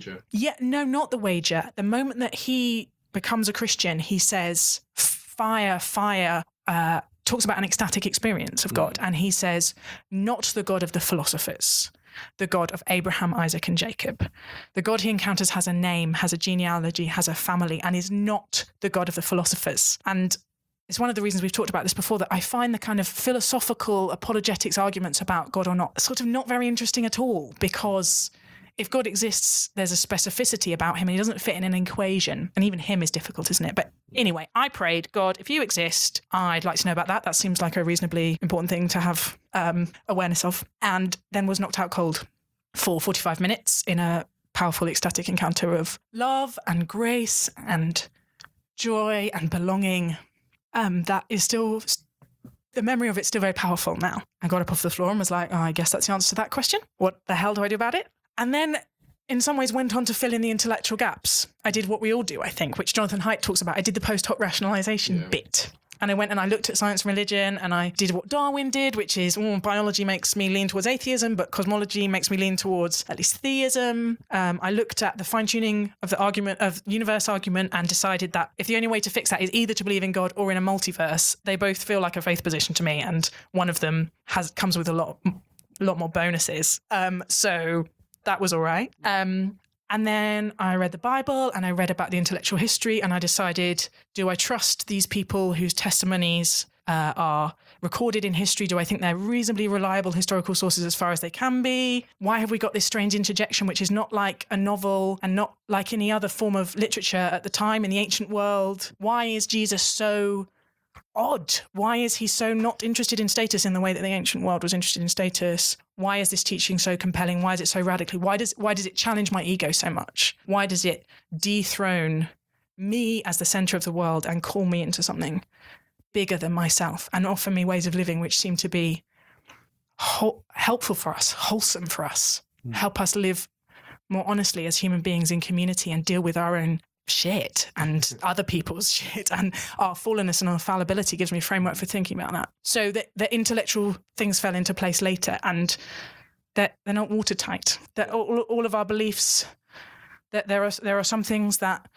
not the wager. The moment that he becomes a Christian, he says, fire, talks about an ecstatic experience of God. And he says, not the God of the philosophers, the God of Abraham, Isaac, and Jacob. The God he encounters has a name, has a genealogy, has a family, and is not the God of the philosophers. And it's one of the reasons we've talked about this before, that I find the kind of philosophical apologetics arguments about God or not sort of not very interesting at all, because if God exists, there's a specificity about him and he doesn't fit in an equation. And even him is difficult, isn't it? But anyway, I prayed, God, if you exist, I'd like to know about that. That seems like a reasonably important thing to have awareness of. And then was knocked out cold for 45 minutes in a powerful, ecstatic encounter of love and grace and joy and belonging. That is still... The memory of it's still very powerful now. I got up off the floor and was like, I guess that's the answer to that question. What the hell do I do about it? And then in some ways went on to fill in the intellectual gaps. I did what we all do, I think, which Jonathan Haidt talks about. I did the post hoc rationalization bit. And I went and I looked at science and religion, and I did what Darwin did, which is biology makes me lean towards atheism, but cosmology makes me lean towards at least theism. I looked at the fine-tuning of the argument of universe argument and decided that if the only way to fix that is either to believe in God or in a multiverse, they both feel like a faith position to me, and one of them comes with a lot more bonuses. So that was all right. And then I read the Bible and I read about the intellectual history, and I decided, do I trust these people whose testimonies are recorded in history? Do I think they're reasonably reliable historical sources as far as they can be? Why have we got this strange interjection, which is not like a novel and not like any other form of literature at the time in the ancient world? Why is Jesus so odd? Why is he so not interested in status in the way that the ancient world was interested in status? Why is this teaching so compelling? Why is it so radically? Why does it challenge my ego so much? Why does it dethrone me as the center of the world and call me into something bigger than myself and offer me ways of living which seem to be helpful for us, wholesome for us, help us live more honestly as human beings in community and deal with our own shit and other people's shit, and our fallenness and our fallibility gives me a framework for thinking about that. So the intellectual things fell into place later, and they're not watertight. That all of our beliefs, that there are some things that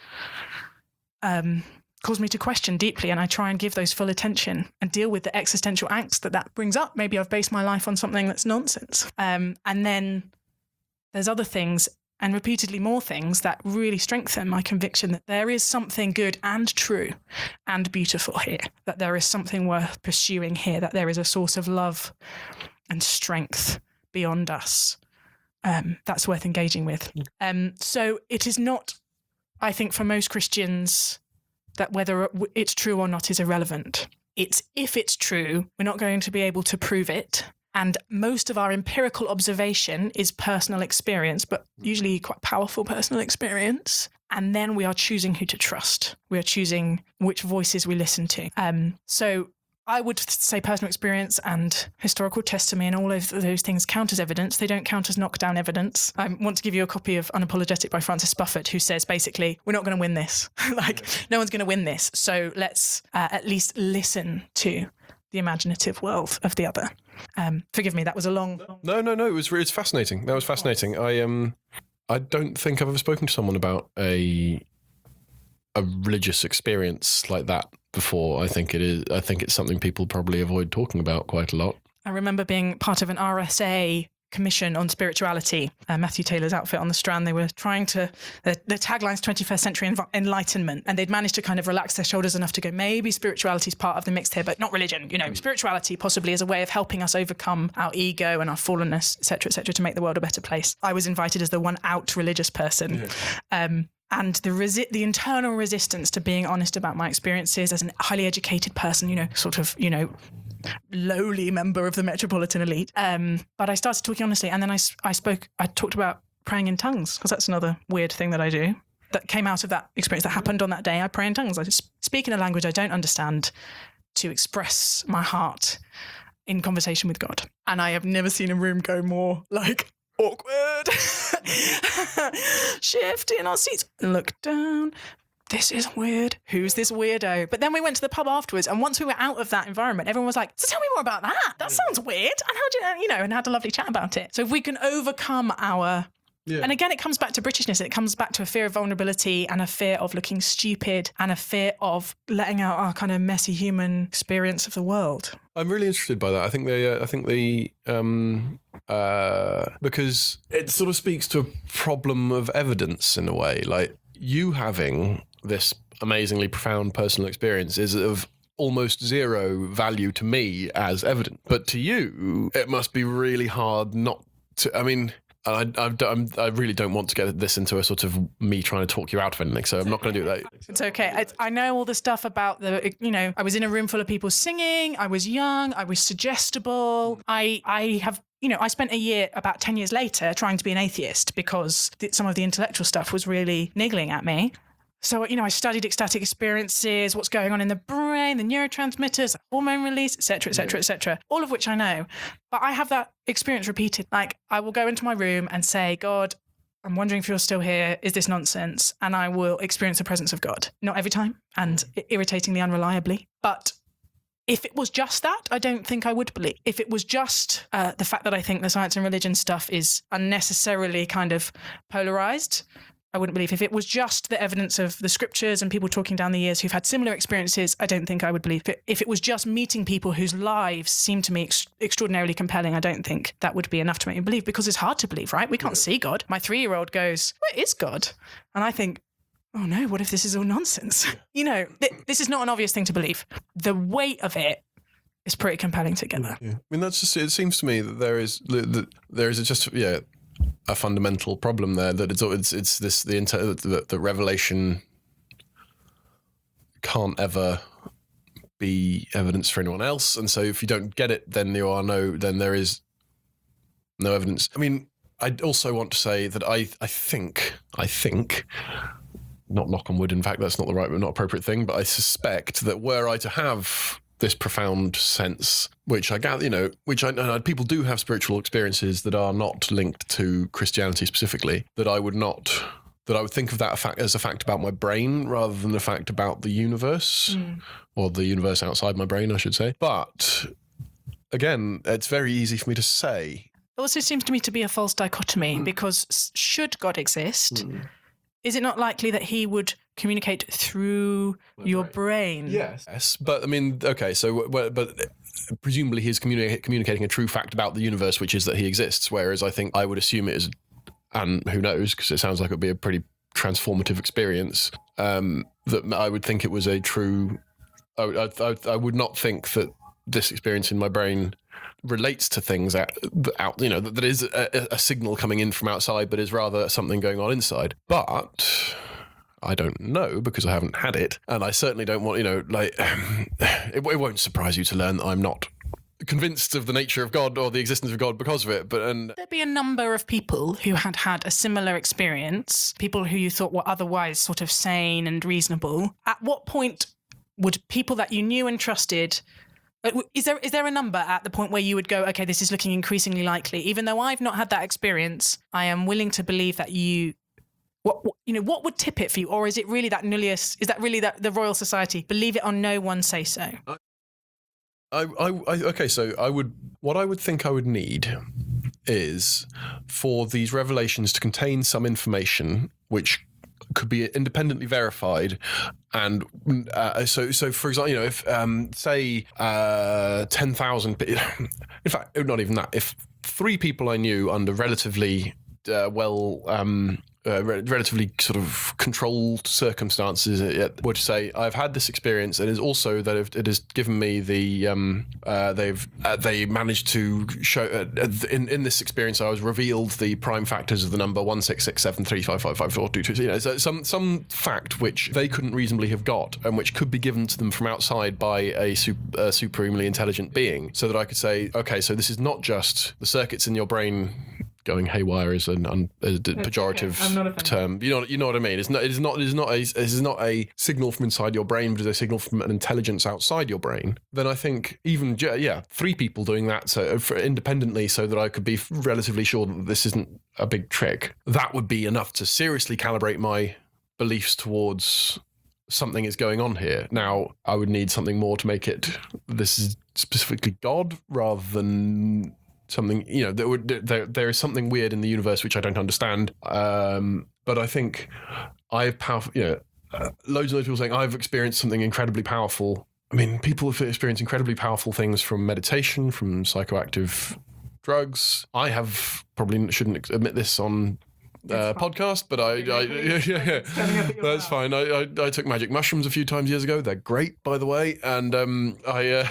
cause me to question deeply, and I try and give those full attention and deal with the existential angst that brings up. Maybe I've based my life on something that's nonsense. And then there's other things, and repeatedly more things, that really strengthen my conviction that there is something good and true and beautiful here, that there is something worth pursuing here, that there is a source of love and strength beyond us that's worth engaging with. So it is not, I think, for most Christians, that whether it's true or not is irrelevant. It's if it's true, we're not going to be able to prove it. And most of our empirical observation is personal experience, but usually quite powerful personal experience. And then we are choosing who to trust. We are choosing which voices we listen to. So I would say personal experience and historical testimony and all of those things count as evidence. They don't count as knockdown evidence. I want to give you a copy of Unapologetic by Francis Buffett, who says basically, we're not going to win this. No one's going to win this. So let's at least listen to the imaginative world of the other. Forgive me, that was a long... No. It's fascinating. That was fascinating. I don't think I've ever spoken to someone about a religious experience like that before. I think it's something people probably avoid talking about quite a lot. I remember being part of an RSA commission on spirituality, Matthew Taylor's outfit on the Strand. They were trying to, the tagline's 21st century enlightenment, and they'd managed to kind of relax their shoulders enough to go, maybe spirituality is part of the mix here, but not religion. Spirituality possibly is a way of helping us overcome our ego and our fallenness, et cetera, to make the world a better place. I was invited as the one out religious person. And the internal resistance to being honest about my experiences as a highly educated person, lowly member of the metropolitan elite. But I started talking honestly, and then I talked about praying in tongues, because that's another weird thing that I do that came out of that experience that happened on that day. I pray in tongues. I just speak in a language I don't understand to express my heart in conversation with God. And I have never seen a room go more awkward. Shift in our seats and look down. This is weird. Who's this weirdo? But then we went to the pub afterwards, and once we were out of that environment, everyone was like, so tell me more about that. That sounds weird. And how do you, and had a lovely chat about it. So if we can overcome our... Yeah. And again, it comes back to Britishness. It comes back to a fear of vulnerability and a fear of looking stupid and a fear of letting out our kind of messy human experience of the world. I'm really interested by that. I think because it sort of speaks to a problem of evidence in a way. Like, you having this amazingly profound personal experience is of almost zero value to me as evidence, but to you, it must be really hard not to. I mean, I really don't want to get this into a sort of me trying to talk you out of anything, so I'm not going to do that. It's okay. I know all the stuff about I was in a room full of people singing. I was young. I was suggestible. I have. I spent a year, about 10 years later, trying to be an atheist because some of the intellectual stuff was really niggling at me. So, I studied ecstatic experiences, what's going on in the brain, the neurotransmitters, hormone release, et cetera, all of which I know. But I have that experience repeated. Like, I will go into my room and say, God, I'm wondering if you're still here. Is this nonsense? And I will experience the presence of God. Not every time, and irritatingly unreliably. But if it was just that, I don't think I would believe. If it was just the fact that I think the science and religion stuff is unnecessarily kind of polarized, I wouldn't believe. If it was just the evidence of the scriptures and people talking down the years who've had similar experiences, I don't think I would believe. If it was just meeting people whose lives seem to me extraordinarily compelling, I don't think that would be enough to make me believe, because it's hard to believe, right? We can't see God. My 3-year-old goes, where is God? And I think, oh no, what if this is all nonsense? This is not an obvious thing to believe. The weight of it is pretty compelling together. Yeah. I mean, that's just, it seems to me that there is just a fundamental problem there, that it's this the revelation can't ever be evidence for anyone else, and so if you don't get it, then there is no evidence. I mean, I also want to say that I think, not knock on wood, in fact that's not appropriate thing, but I suspect that were I to have this profound sense, which I gather, people do have spiritual experiences that are not linked to Christianity specifically, that I would think of that as a fact about my brain rather than a fact about the universe, or the universe outside my brain, I should say. But again, it's very easy for me to say. It also seems to me to be a false dichotomy, because should God exist, is it not likely that he would communicate through your brain? Yes, but I mean, okay, so but presumably he's communicating a true fact about the universe, which is that he exists. Whereas I would assume it is, and who knows, because it sounds like it would be a pretty transformative experience. That I would think it was a true. I would not think that this experience in my brain relates to things that is a signal coming in from outside, but is rather something going on inside. But I don't know, because I haven't had it, and I certainly don't want, it won't surprise you to learn that I'm not convinced of the nature of God or the existence of God because of it. But there'd be a number of people who had a similar experience, people who you thought were otherwise sort of sane and reasonable. At what point would people that you knew and trusted, is there a number at the point where you would go, okay, this is looking increasingly likely, even though I've not had that experience, I am willing to believe that you. What would tip it for you? Or is it really that nullius? Is that really that the Royal Society? Believe it or no one say so. Okay, so what I would think I would need is for these revelations to contain some information which could be independently verified, and so for example, if say 10,000, in fact, not even that, if 3 people I knew under relatively relatively sort of controlled circumstances would say, I've had this experience, and is also that it has given me the they managed to show in this experience I was revealed the prime factors of the number 16673555422. So some fact which they couldn't reasonably have got, and which could be given to them from outside by a supremely intelligent being, so that I could say, okay, so this is not just the circuits in your brain going haywire is a pejorative term. You know what I mean? It is not a signal from inside your brain, but it's a signal from an intelligence outside your brain. Then I think even 3 people doing that independently, so that I could be relatively sure that this isn't a big trick. That would be enough to seriously calibrate my beliefs towards something is going on here. Now, I would need something more to make it this is specifically God rather than something, there is something weird in the universe which I don't understand. But I think I have powerful, loads of people saying I've experienced something incredibly powerful. I mean, people have experienced incredibly powerful things from meditation, from psychoactive drugs. I have probably shouldn't admit this on podcast, but that's fine. I took magic mushrooms a few times years ago. They're great, by the way. And I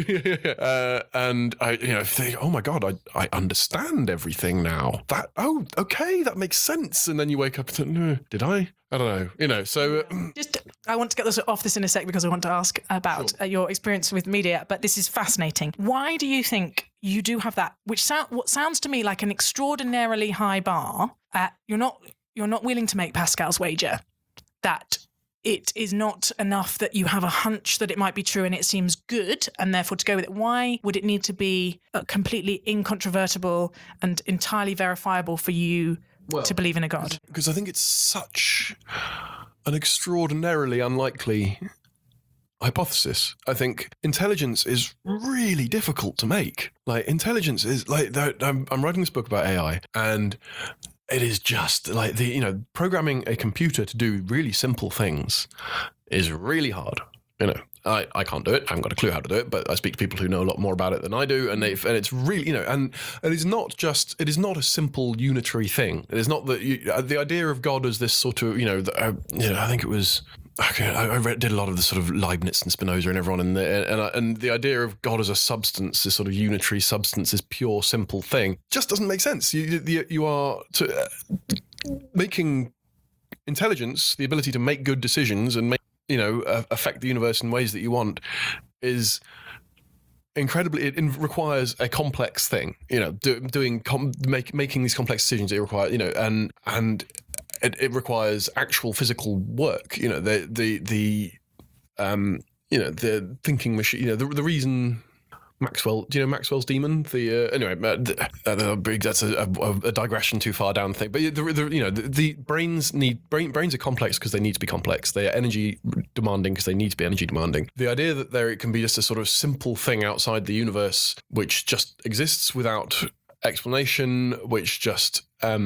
think, oh my God, I understand everything now. Okay, that makes sense. And then you wake up and think, did I? I don't know. So I want to get this off this in a sec, because I want to ask about your experience with media. But this is fascinating. Why do you think you do have that? What sounds to me like an extraordinarily high bar. You're not willing to make Pascal's wager that it is not enough that you have a hunch that it might be true and it seems good, and therefore to go with it. Why would it need to be completely incontrovertible and entirely verifiable for you to believe in a God? Because I think it's such an extraordinarily unlikely hypothesis. I think intelligence is really difficult to make. Like, intelligence is like, I'm writing this book about AI, and it is just like programming a computer to do really simple things is really hard. I can't do it. I haven't got a clue how to do it, but I speak to people who know a lot more about it than I do, and it's really, and it is not a simple unitary thing. It is not that the idea of God as this sort of, I think it was. Okay, I did a lot of the sort of Leibniz and Spinoza and everyone, and the idea of God as a substance, this sort of unitary substance, this pure, simple thing, just doesn't make sense. You are making intelligence, the ability to make good decisions and affect the universe in ways that you want, is incredibly. It requires a complex thing. Making these complex decisions. It requires and. It requires actual physical work. The thinking machine. The reason Maxwell. Do you know Maxwell's demon? That's a digression too far down the thing. But the brains are complex because they need to be complex. They are energy demanding because they need to be energy demanding. The idea that it can be just a sort of simple thing outside the universe which just exists without explanation, which just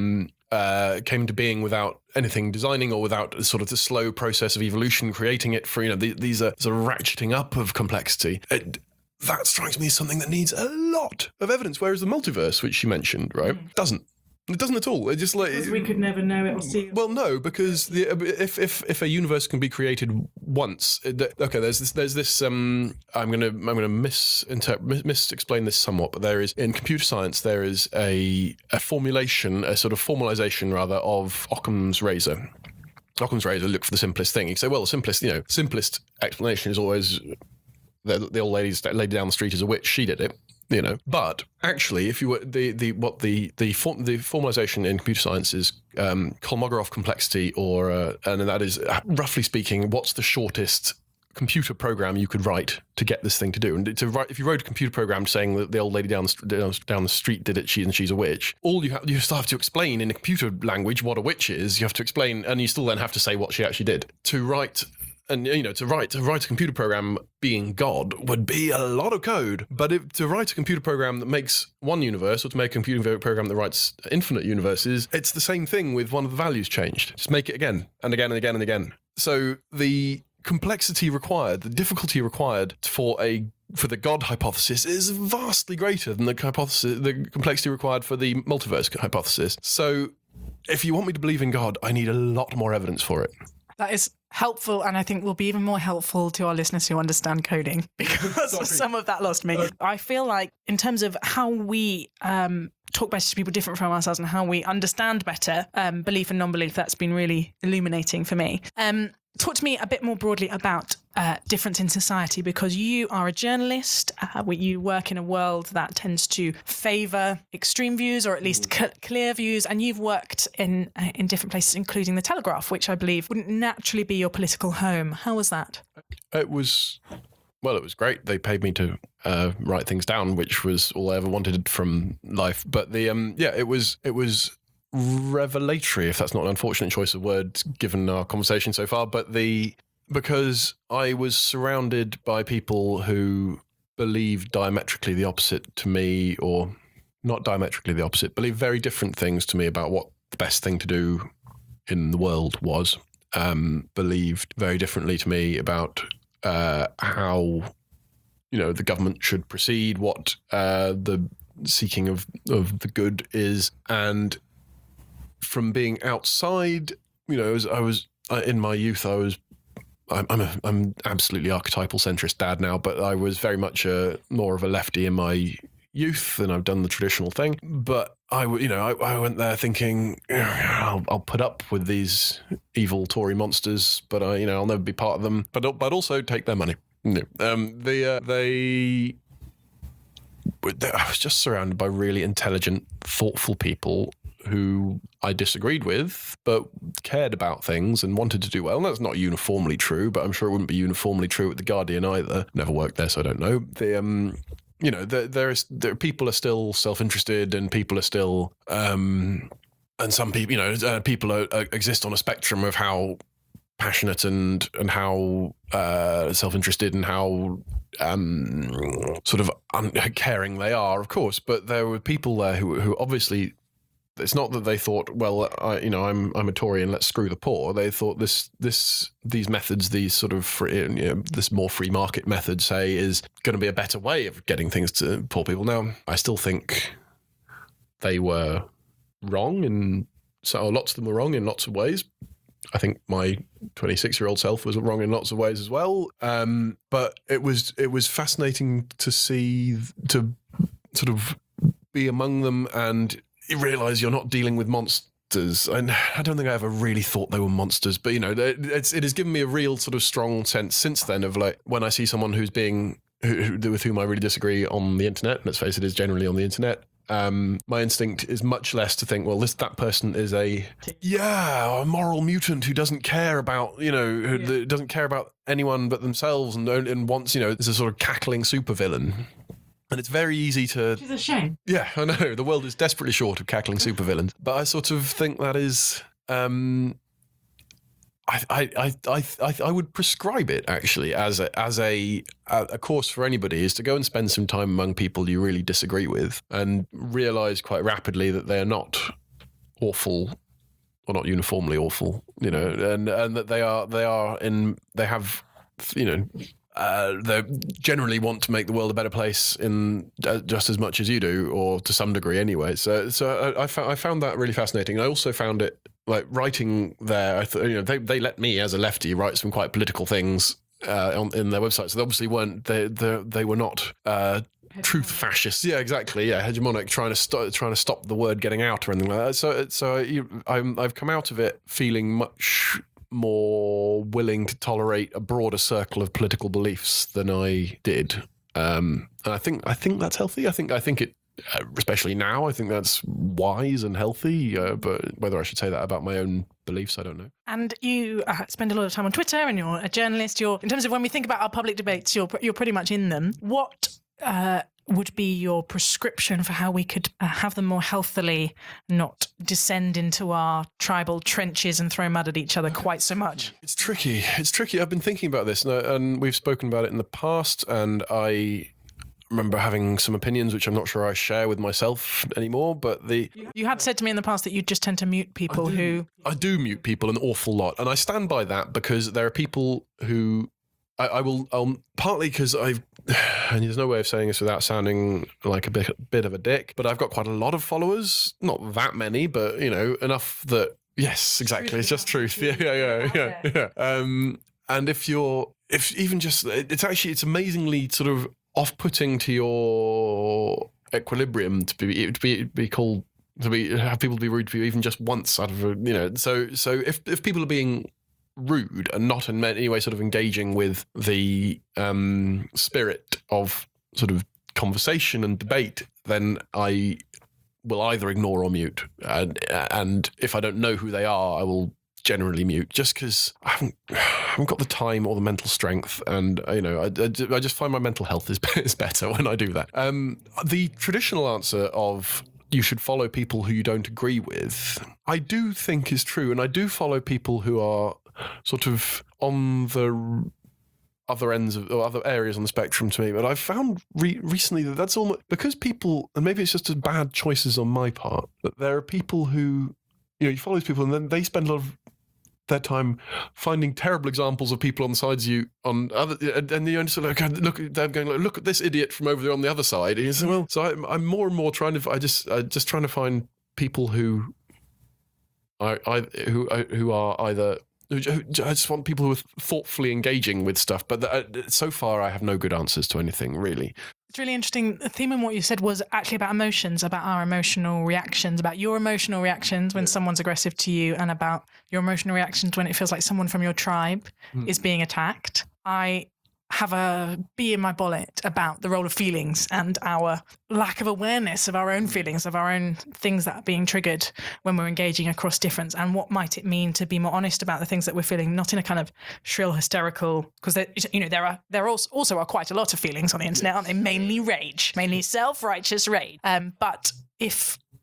came to being without anything designing or without sort of the slow process of evolution creating it for, these are sort of ratcheting up of complexity. That strikes me as something that needs a lot of evidence, whereas the multiverse, which you mentioned, right, doesn't. It doesn't at all. It just because we could never know it or see it. Well, no, because if a universe can be created once, there's this. I'm gonna misexplain this somewhat, but there is, in computer science, there is a formulation, a sort of formalization rather, of Occam's razor. Occam's razor, look for the simplest thing. You say, well, the simplest explanation is always the old lady down the street is a witch. She did it. But actually, if you were the formalization in computer science is Kolmogorov complexity, and that is, roughly speaking, what's the shortest computer program you could write to get this thing to do. And if you wrote a computer program saying that the old lady down the street did it, she's a witch, all you still have to explain in a computer language what a witch is. You have to explain, and you still then have to say what she actually did. To write a computer program being God would be a lot of code. But to write a computer program that makes one universe, or to make a computer program that writes infinite universes, it's the same thing with one of the values changed. Just make it again and again and again and again. So the complexity required, the difficulty required for the God hypothesis is vastly greater than the complexity required for the multiverse hypothesis. So if you want me to believe in God, I need a lot more evidence for it. That is helpful, and I think will be even more helpful to our listeners who understand coding, because some of that lost me. I feel like in terms of how we talk better to people different from ourselves and how we understand better belief and non-belief, that's been really illuminating for me. Talk to me a bit more broadly about difference in society, because you are a journalist. You work in a world that tends to favour extreme views, or at least clear views, and you've worked in different places, including the Telegraph, which I believe wouldn't naturally be your political home. How was that? It was great. They paid me to write things down, which was all I ever wanted from life. But it was revelatory, if that's not an unfortunate choice of words given our conversation so far, but because I was surrounded by people who believed diametrically the opposite to me, or not diametrically the opposite, believed very different things to me about what the best thing to do in the world was, believed very differently to me about how the government should proceed, what the seeking of the good is. And from being outside, I was in my youth, I'm absolutely archetypal centrist dad now, but I was very much more of a lefty in my youth, and I've done the traditional thing. But I went there thinking, I'll put up with these evil Tory monsters, but I'll never be part of them. But also take their money. I was just surrounded by really intelligent, thoughtful people who I disagreed with, but cared about things and wanted to do well. And that's not uniformly true, but I'm sure it wouldn't be uniformly true at The Guardian either. Never worked there, so I don't know. People are still self-interested, and people are still some people, people exist on a spectrum of how passionate and how self-interested and how sort of uncaring they are, of course. But there were people there who obviously, it's not that they thought, well, I'm a Tory and let's screw the poor. They thought these methods, these sort of this more free market method, say, is going to be a better way of getting things to poor people. Now, I still think they were wrong, and so lots of them were wrong in lots of ways. I think my 26-year-old self was wrong in lots of ways as well. But it was fascinating to see, to sort of be among them, and you realise you're not dealing with monsters. And I don't think I ever really thought they were monsters, but it has given me a real sort of strong sense since then of, like, when I see someone with whom I really disagree on the internet, and let's face it, is generally on the internet. My instinct is much less to think, well, that person is a moral mutant who doesn't care about, who doesn't care about anyone but themselves and wants, is a sort of cackling supervillain. And it's very easy to... Which is a shame. Yeah, I know. The world is desperately short of cackling supervillains. But I sort of think that is... I would prescribe it, actually, as a course for anybody, is to go and spend some time among people you really disagree with and realise quite rapidly that they're not awful, or not uniformly awful, and that they generally want to make the world a better place in just as much as you do, or to some degree anyway. So I found that really fascinating. I also found it, like, writing there, they let me as a lefty write some quite political things in their website. So they obviously they were not truth fascists. Yeah, exactly. Yeah, hegemonic, trying to stop the word getting out or anything like that. So I've come out of it feeling much more willing to tolerate a broader circle of political beliefs than I did, and I think that's healthy. I think it, especially now, I think that's wise and healthy. But whether I should say that about my own beliefs, I don't know. And you spend a lot of time on Twitter, and you're a journalist. In terms of when we think about our public debates, you're pretty much in them. What would be your prescription for how we could have them more healthily, not descend into our tribal trenches and throw mud at each other quite so much? It's tricky. I've been thinking about this, and we've spoken about it in the past, and I remember having some opinions which I'm not sure I share with myself anymore, but you had said to me in the past that you just tend to mute people I do mute people an awful lot, and I stand by that, because there are people who I'll partly because and there's no way of saying this without sounding like a bit of a dick, but I've got quite a lot of followers, not that many, but enough that, yes, exactly, it's just truth. Yeah. And it's amazingly sort of off-putting to your equilibrium to be called, have people be rude to you even just once out of so if people are being rude and not in any way sort of engaging with the spirit of sort of conversation and debate, then I will either ignore or mute, and if I don't know who they are, I will generally mute, just because I haven't got the time or the mental strength, and I just find my mental health is better when I do that. The traditional answer of you should follow people who you don't agree with, I do think is true, and I do follow people who are sort of on the other ends of, or other areas on the spectrum to me. But I've found recently that that's almost, because people, and maybe it's just bad choices on my part, that there are people who, you follow these people and then they spend a lot of their time finding terrible examples of people on the sides of you on other, and you only sort of they're going like, look at this idiot from over there on the other side. And you say, well, so I'm more and more trying to, I just trying to find people who are either, I just want people who are thoughtfully engaging with stuff. But so far, I have no good answers to anything, really. It's really interesting. The theme in what you said was actually about emotions, about our emotional reactions, about your emotional reactions when someone's aggressive to you, and about your emotional reactions when it feels like someone from your tribe is being attacked. I have a bee in my bonnet about the role of feelings and our lack of awareness of our own feelings, of our own things that are being triggered when we're engaging across difference, and what might it mean to be more honest about the things that we're feeling, not in a kind of shrill, hysterical, because there also are quite a lot of feelings on the internet, aren't they? Mainly rage, mainly self-righteous rage. But if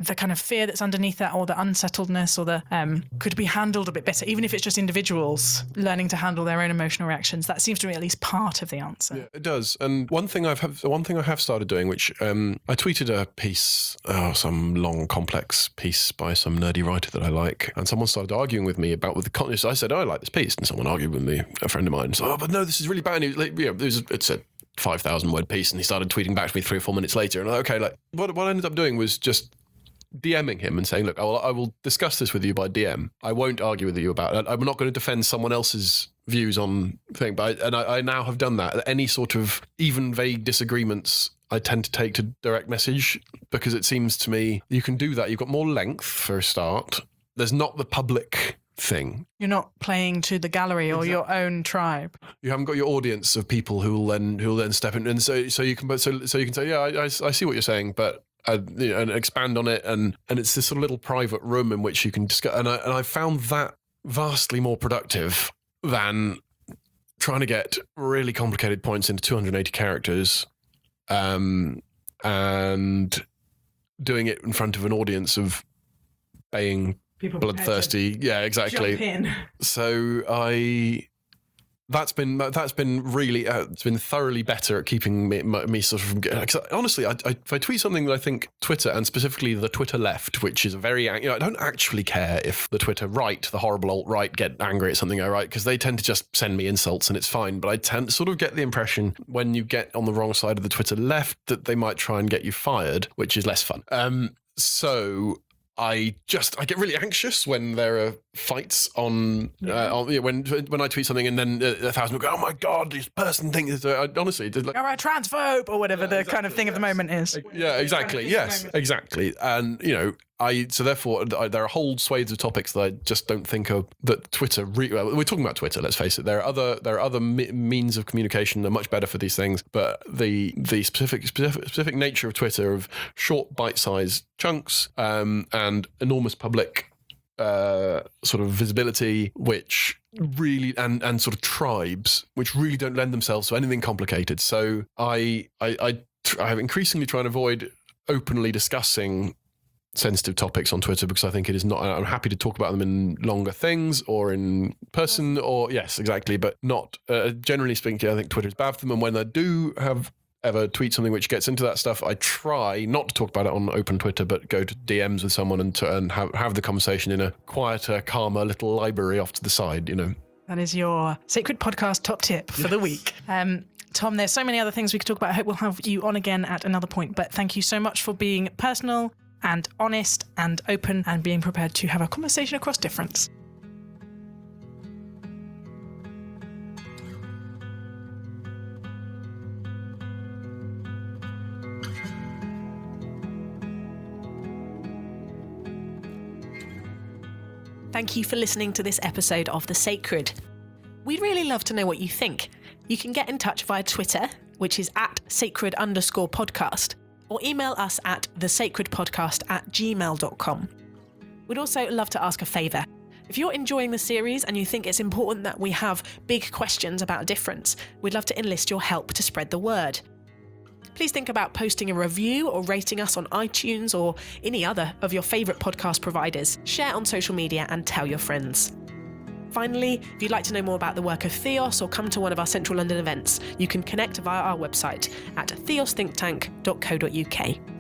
the kind of fear that's underneath that, or the unsettledness, or the could be handled a bit better, even if it's just individuals learning to handle their own emotional reactions. That seems to be at least part of the answer. Yeah, it does. And one thing I have started doing, which I tweeted a piece, some long complex piece by some nerdy writer that I like, and someone started arguing with me with the content. I said, I like this piece, and someone argued with me, a friend of mine, so, but no, this is really bad. It's a 5,000 word piece, and he started tweeting back to me 3 or 4 minutes later, and okay, like what I ended up doing was just DMing him and saying, look, I will discuss this with you by DM. I won't argue with you about it. I'm not going to defend someone else's views on thing, but I now have done that. Any sort of even vague disagreements, I tend to take to direct message, because it seems to me you can do that. You've got more length for a start. There's not the public thing. You're not playing to the gallery or your own tribe. You haven't got your audience of people who will then step in, and so you can say, yeah, I see what you're saying, but and expand on it, and it's this sort of little private room in which you can discuss. And I found that vastly more productive than trying to get really complicated points into 280 characters, and doing it in front of an audience of being bloodthirsty. Yeah, exactly. Jump in. So that's been really it's been thoroughly better at keeping me sort of, cause honestly, if I tweet something that I think Twitter, and specifically the Twitter left, which is a very, I don't actually care if the Twitter right, the horrible alt-right, get angry at something I write, because they tend to just send me insults and it's fine. But I tend to sort of get the impression when you get on the wrong side of the Twitter left that they might try and get you fired, which is less fun. So I get really anxious when there are fights when I tweet something and then 1,000 people go, oh my God, this person thinks, honestly, you're a transphobe, or whatever the kind of thing of the moment is. Yeah, exactly. Yes, exactly. And, so therefore there are whole swathes of topics that I just don't think that Twitter, we're talking about Twitter, let's face it. There are other means of communication that are much better for these things, but the specific nature of Twitter, of short bite-sized chunks, and enormous public sort of visibility, which really, and sort of tribes, which really don't lend themselves to anything complicated. So I increasingly try and avoid openly discussing sensitive topics on Twitter, because I think it is not, I'm happy to talk about them in longer things or in person, or yes, exactly, but not, generally speaking, I think Twitter is bad for them. And when I do ever tweet something which gets into that stuff, I try not to talk about it on open Twitter, but go to DMs with someone and have the conversation in a quieter, calmer little library off to the side, That is your Sacred Podcast top tip for the week. Tom, there's so many other things we could talk about. I hope we'll have you on again at another point, but thank you so much for being personal and honest and open and being prepared to have a conversation across difference. Thank you for listening to this episode of The Sacred. We'd really love to know what you think. You can get in touch via Twitter, which is @sacred_podcast, or email us at thesacredpodcast@gmail.com. We'd also love to ask a favour. If you're enjoying the series and you think it's important that we have big questions about difference, we'd love to enlist your help to spread the word. Please think about posting a review or rating us on iTunes or any other of your favourite podcast providers. Share on social media and tell your friends. Finally, if you'd like to know more about the work of Theos or come to one of our Central London events, you can connect via our website at theosthinktank.co.uk.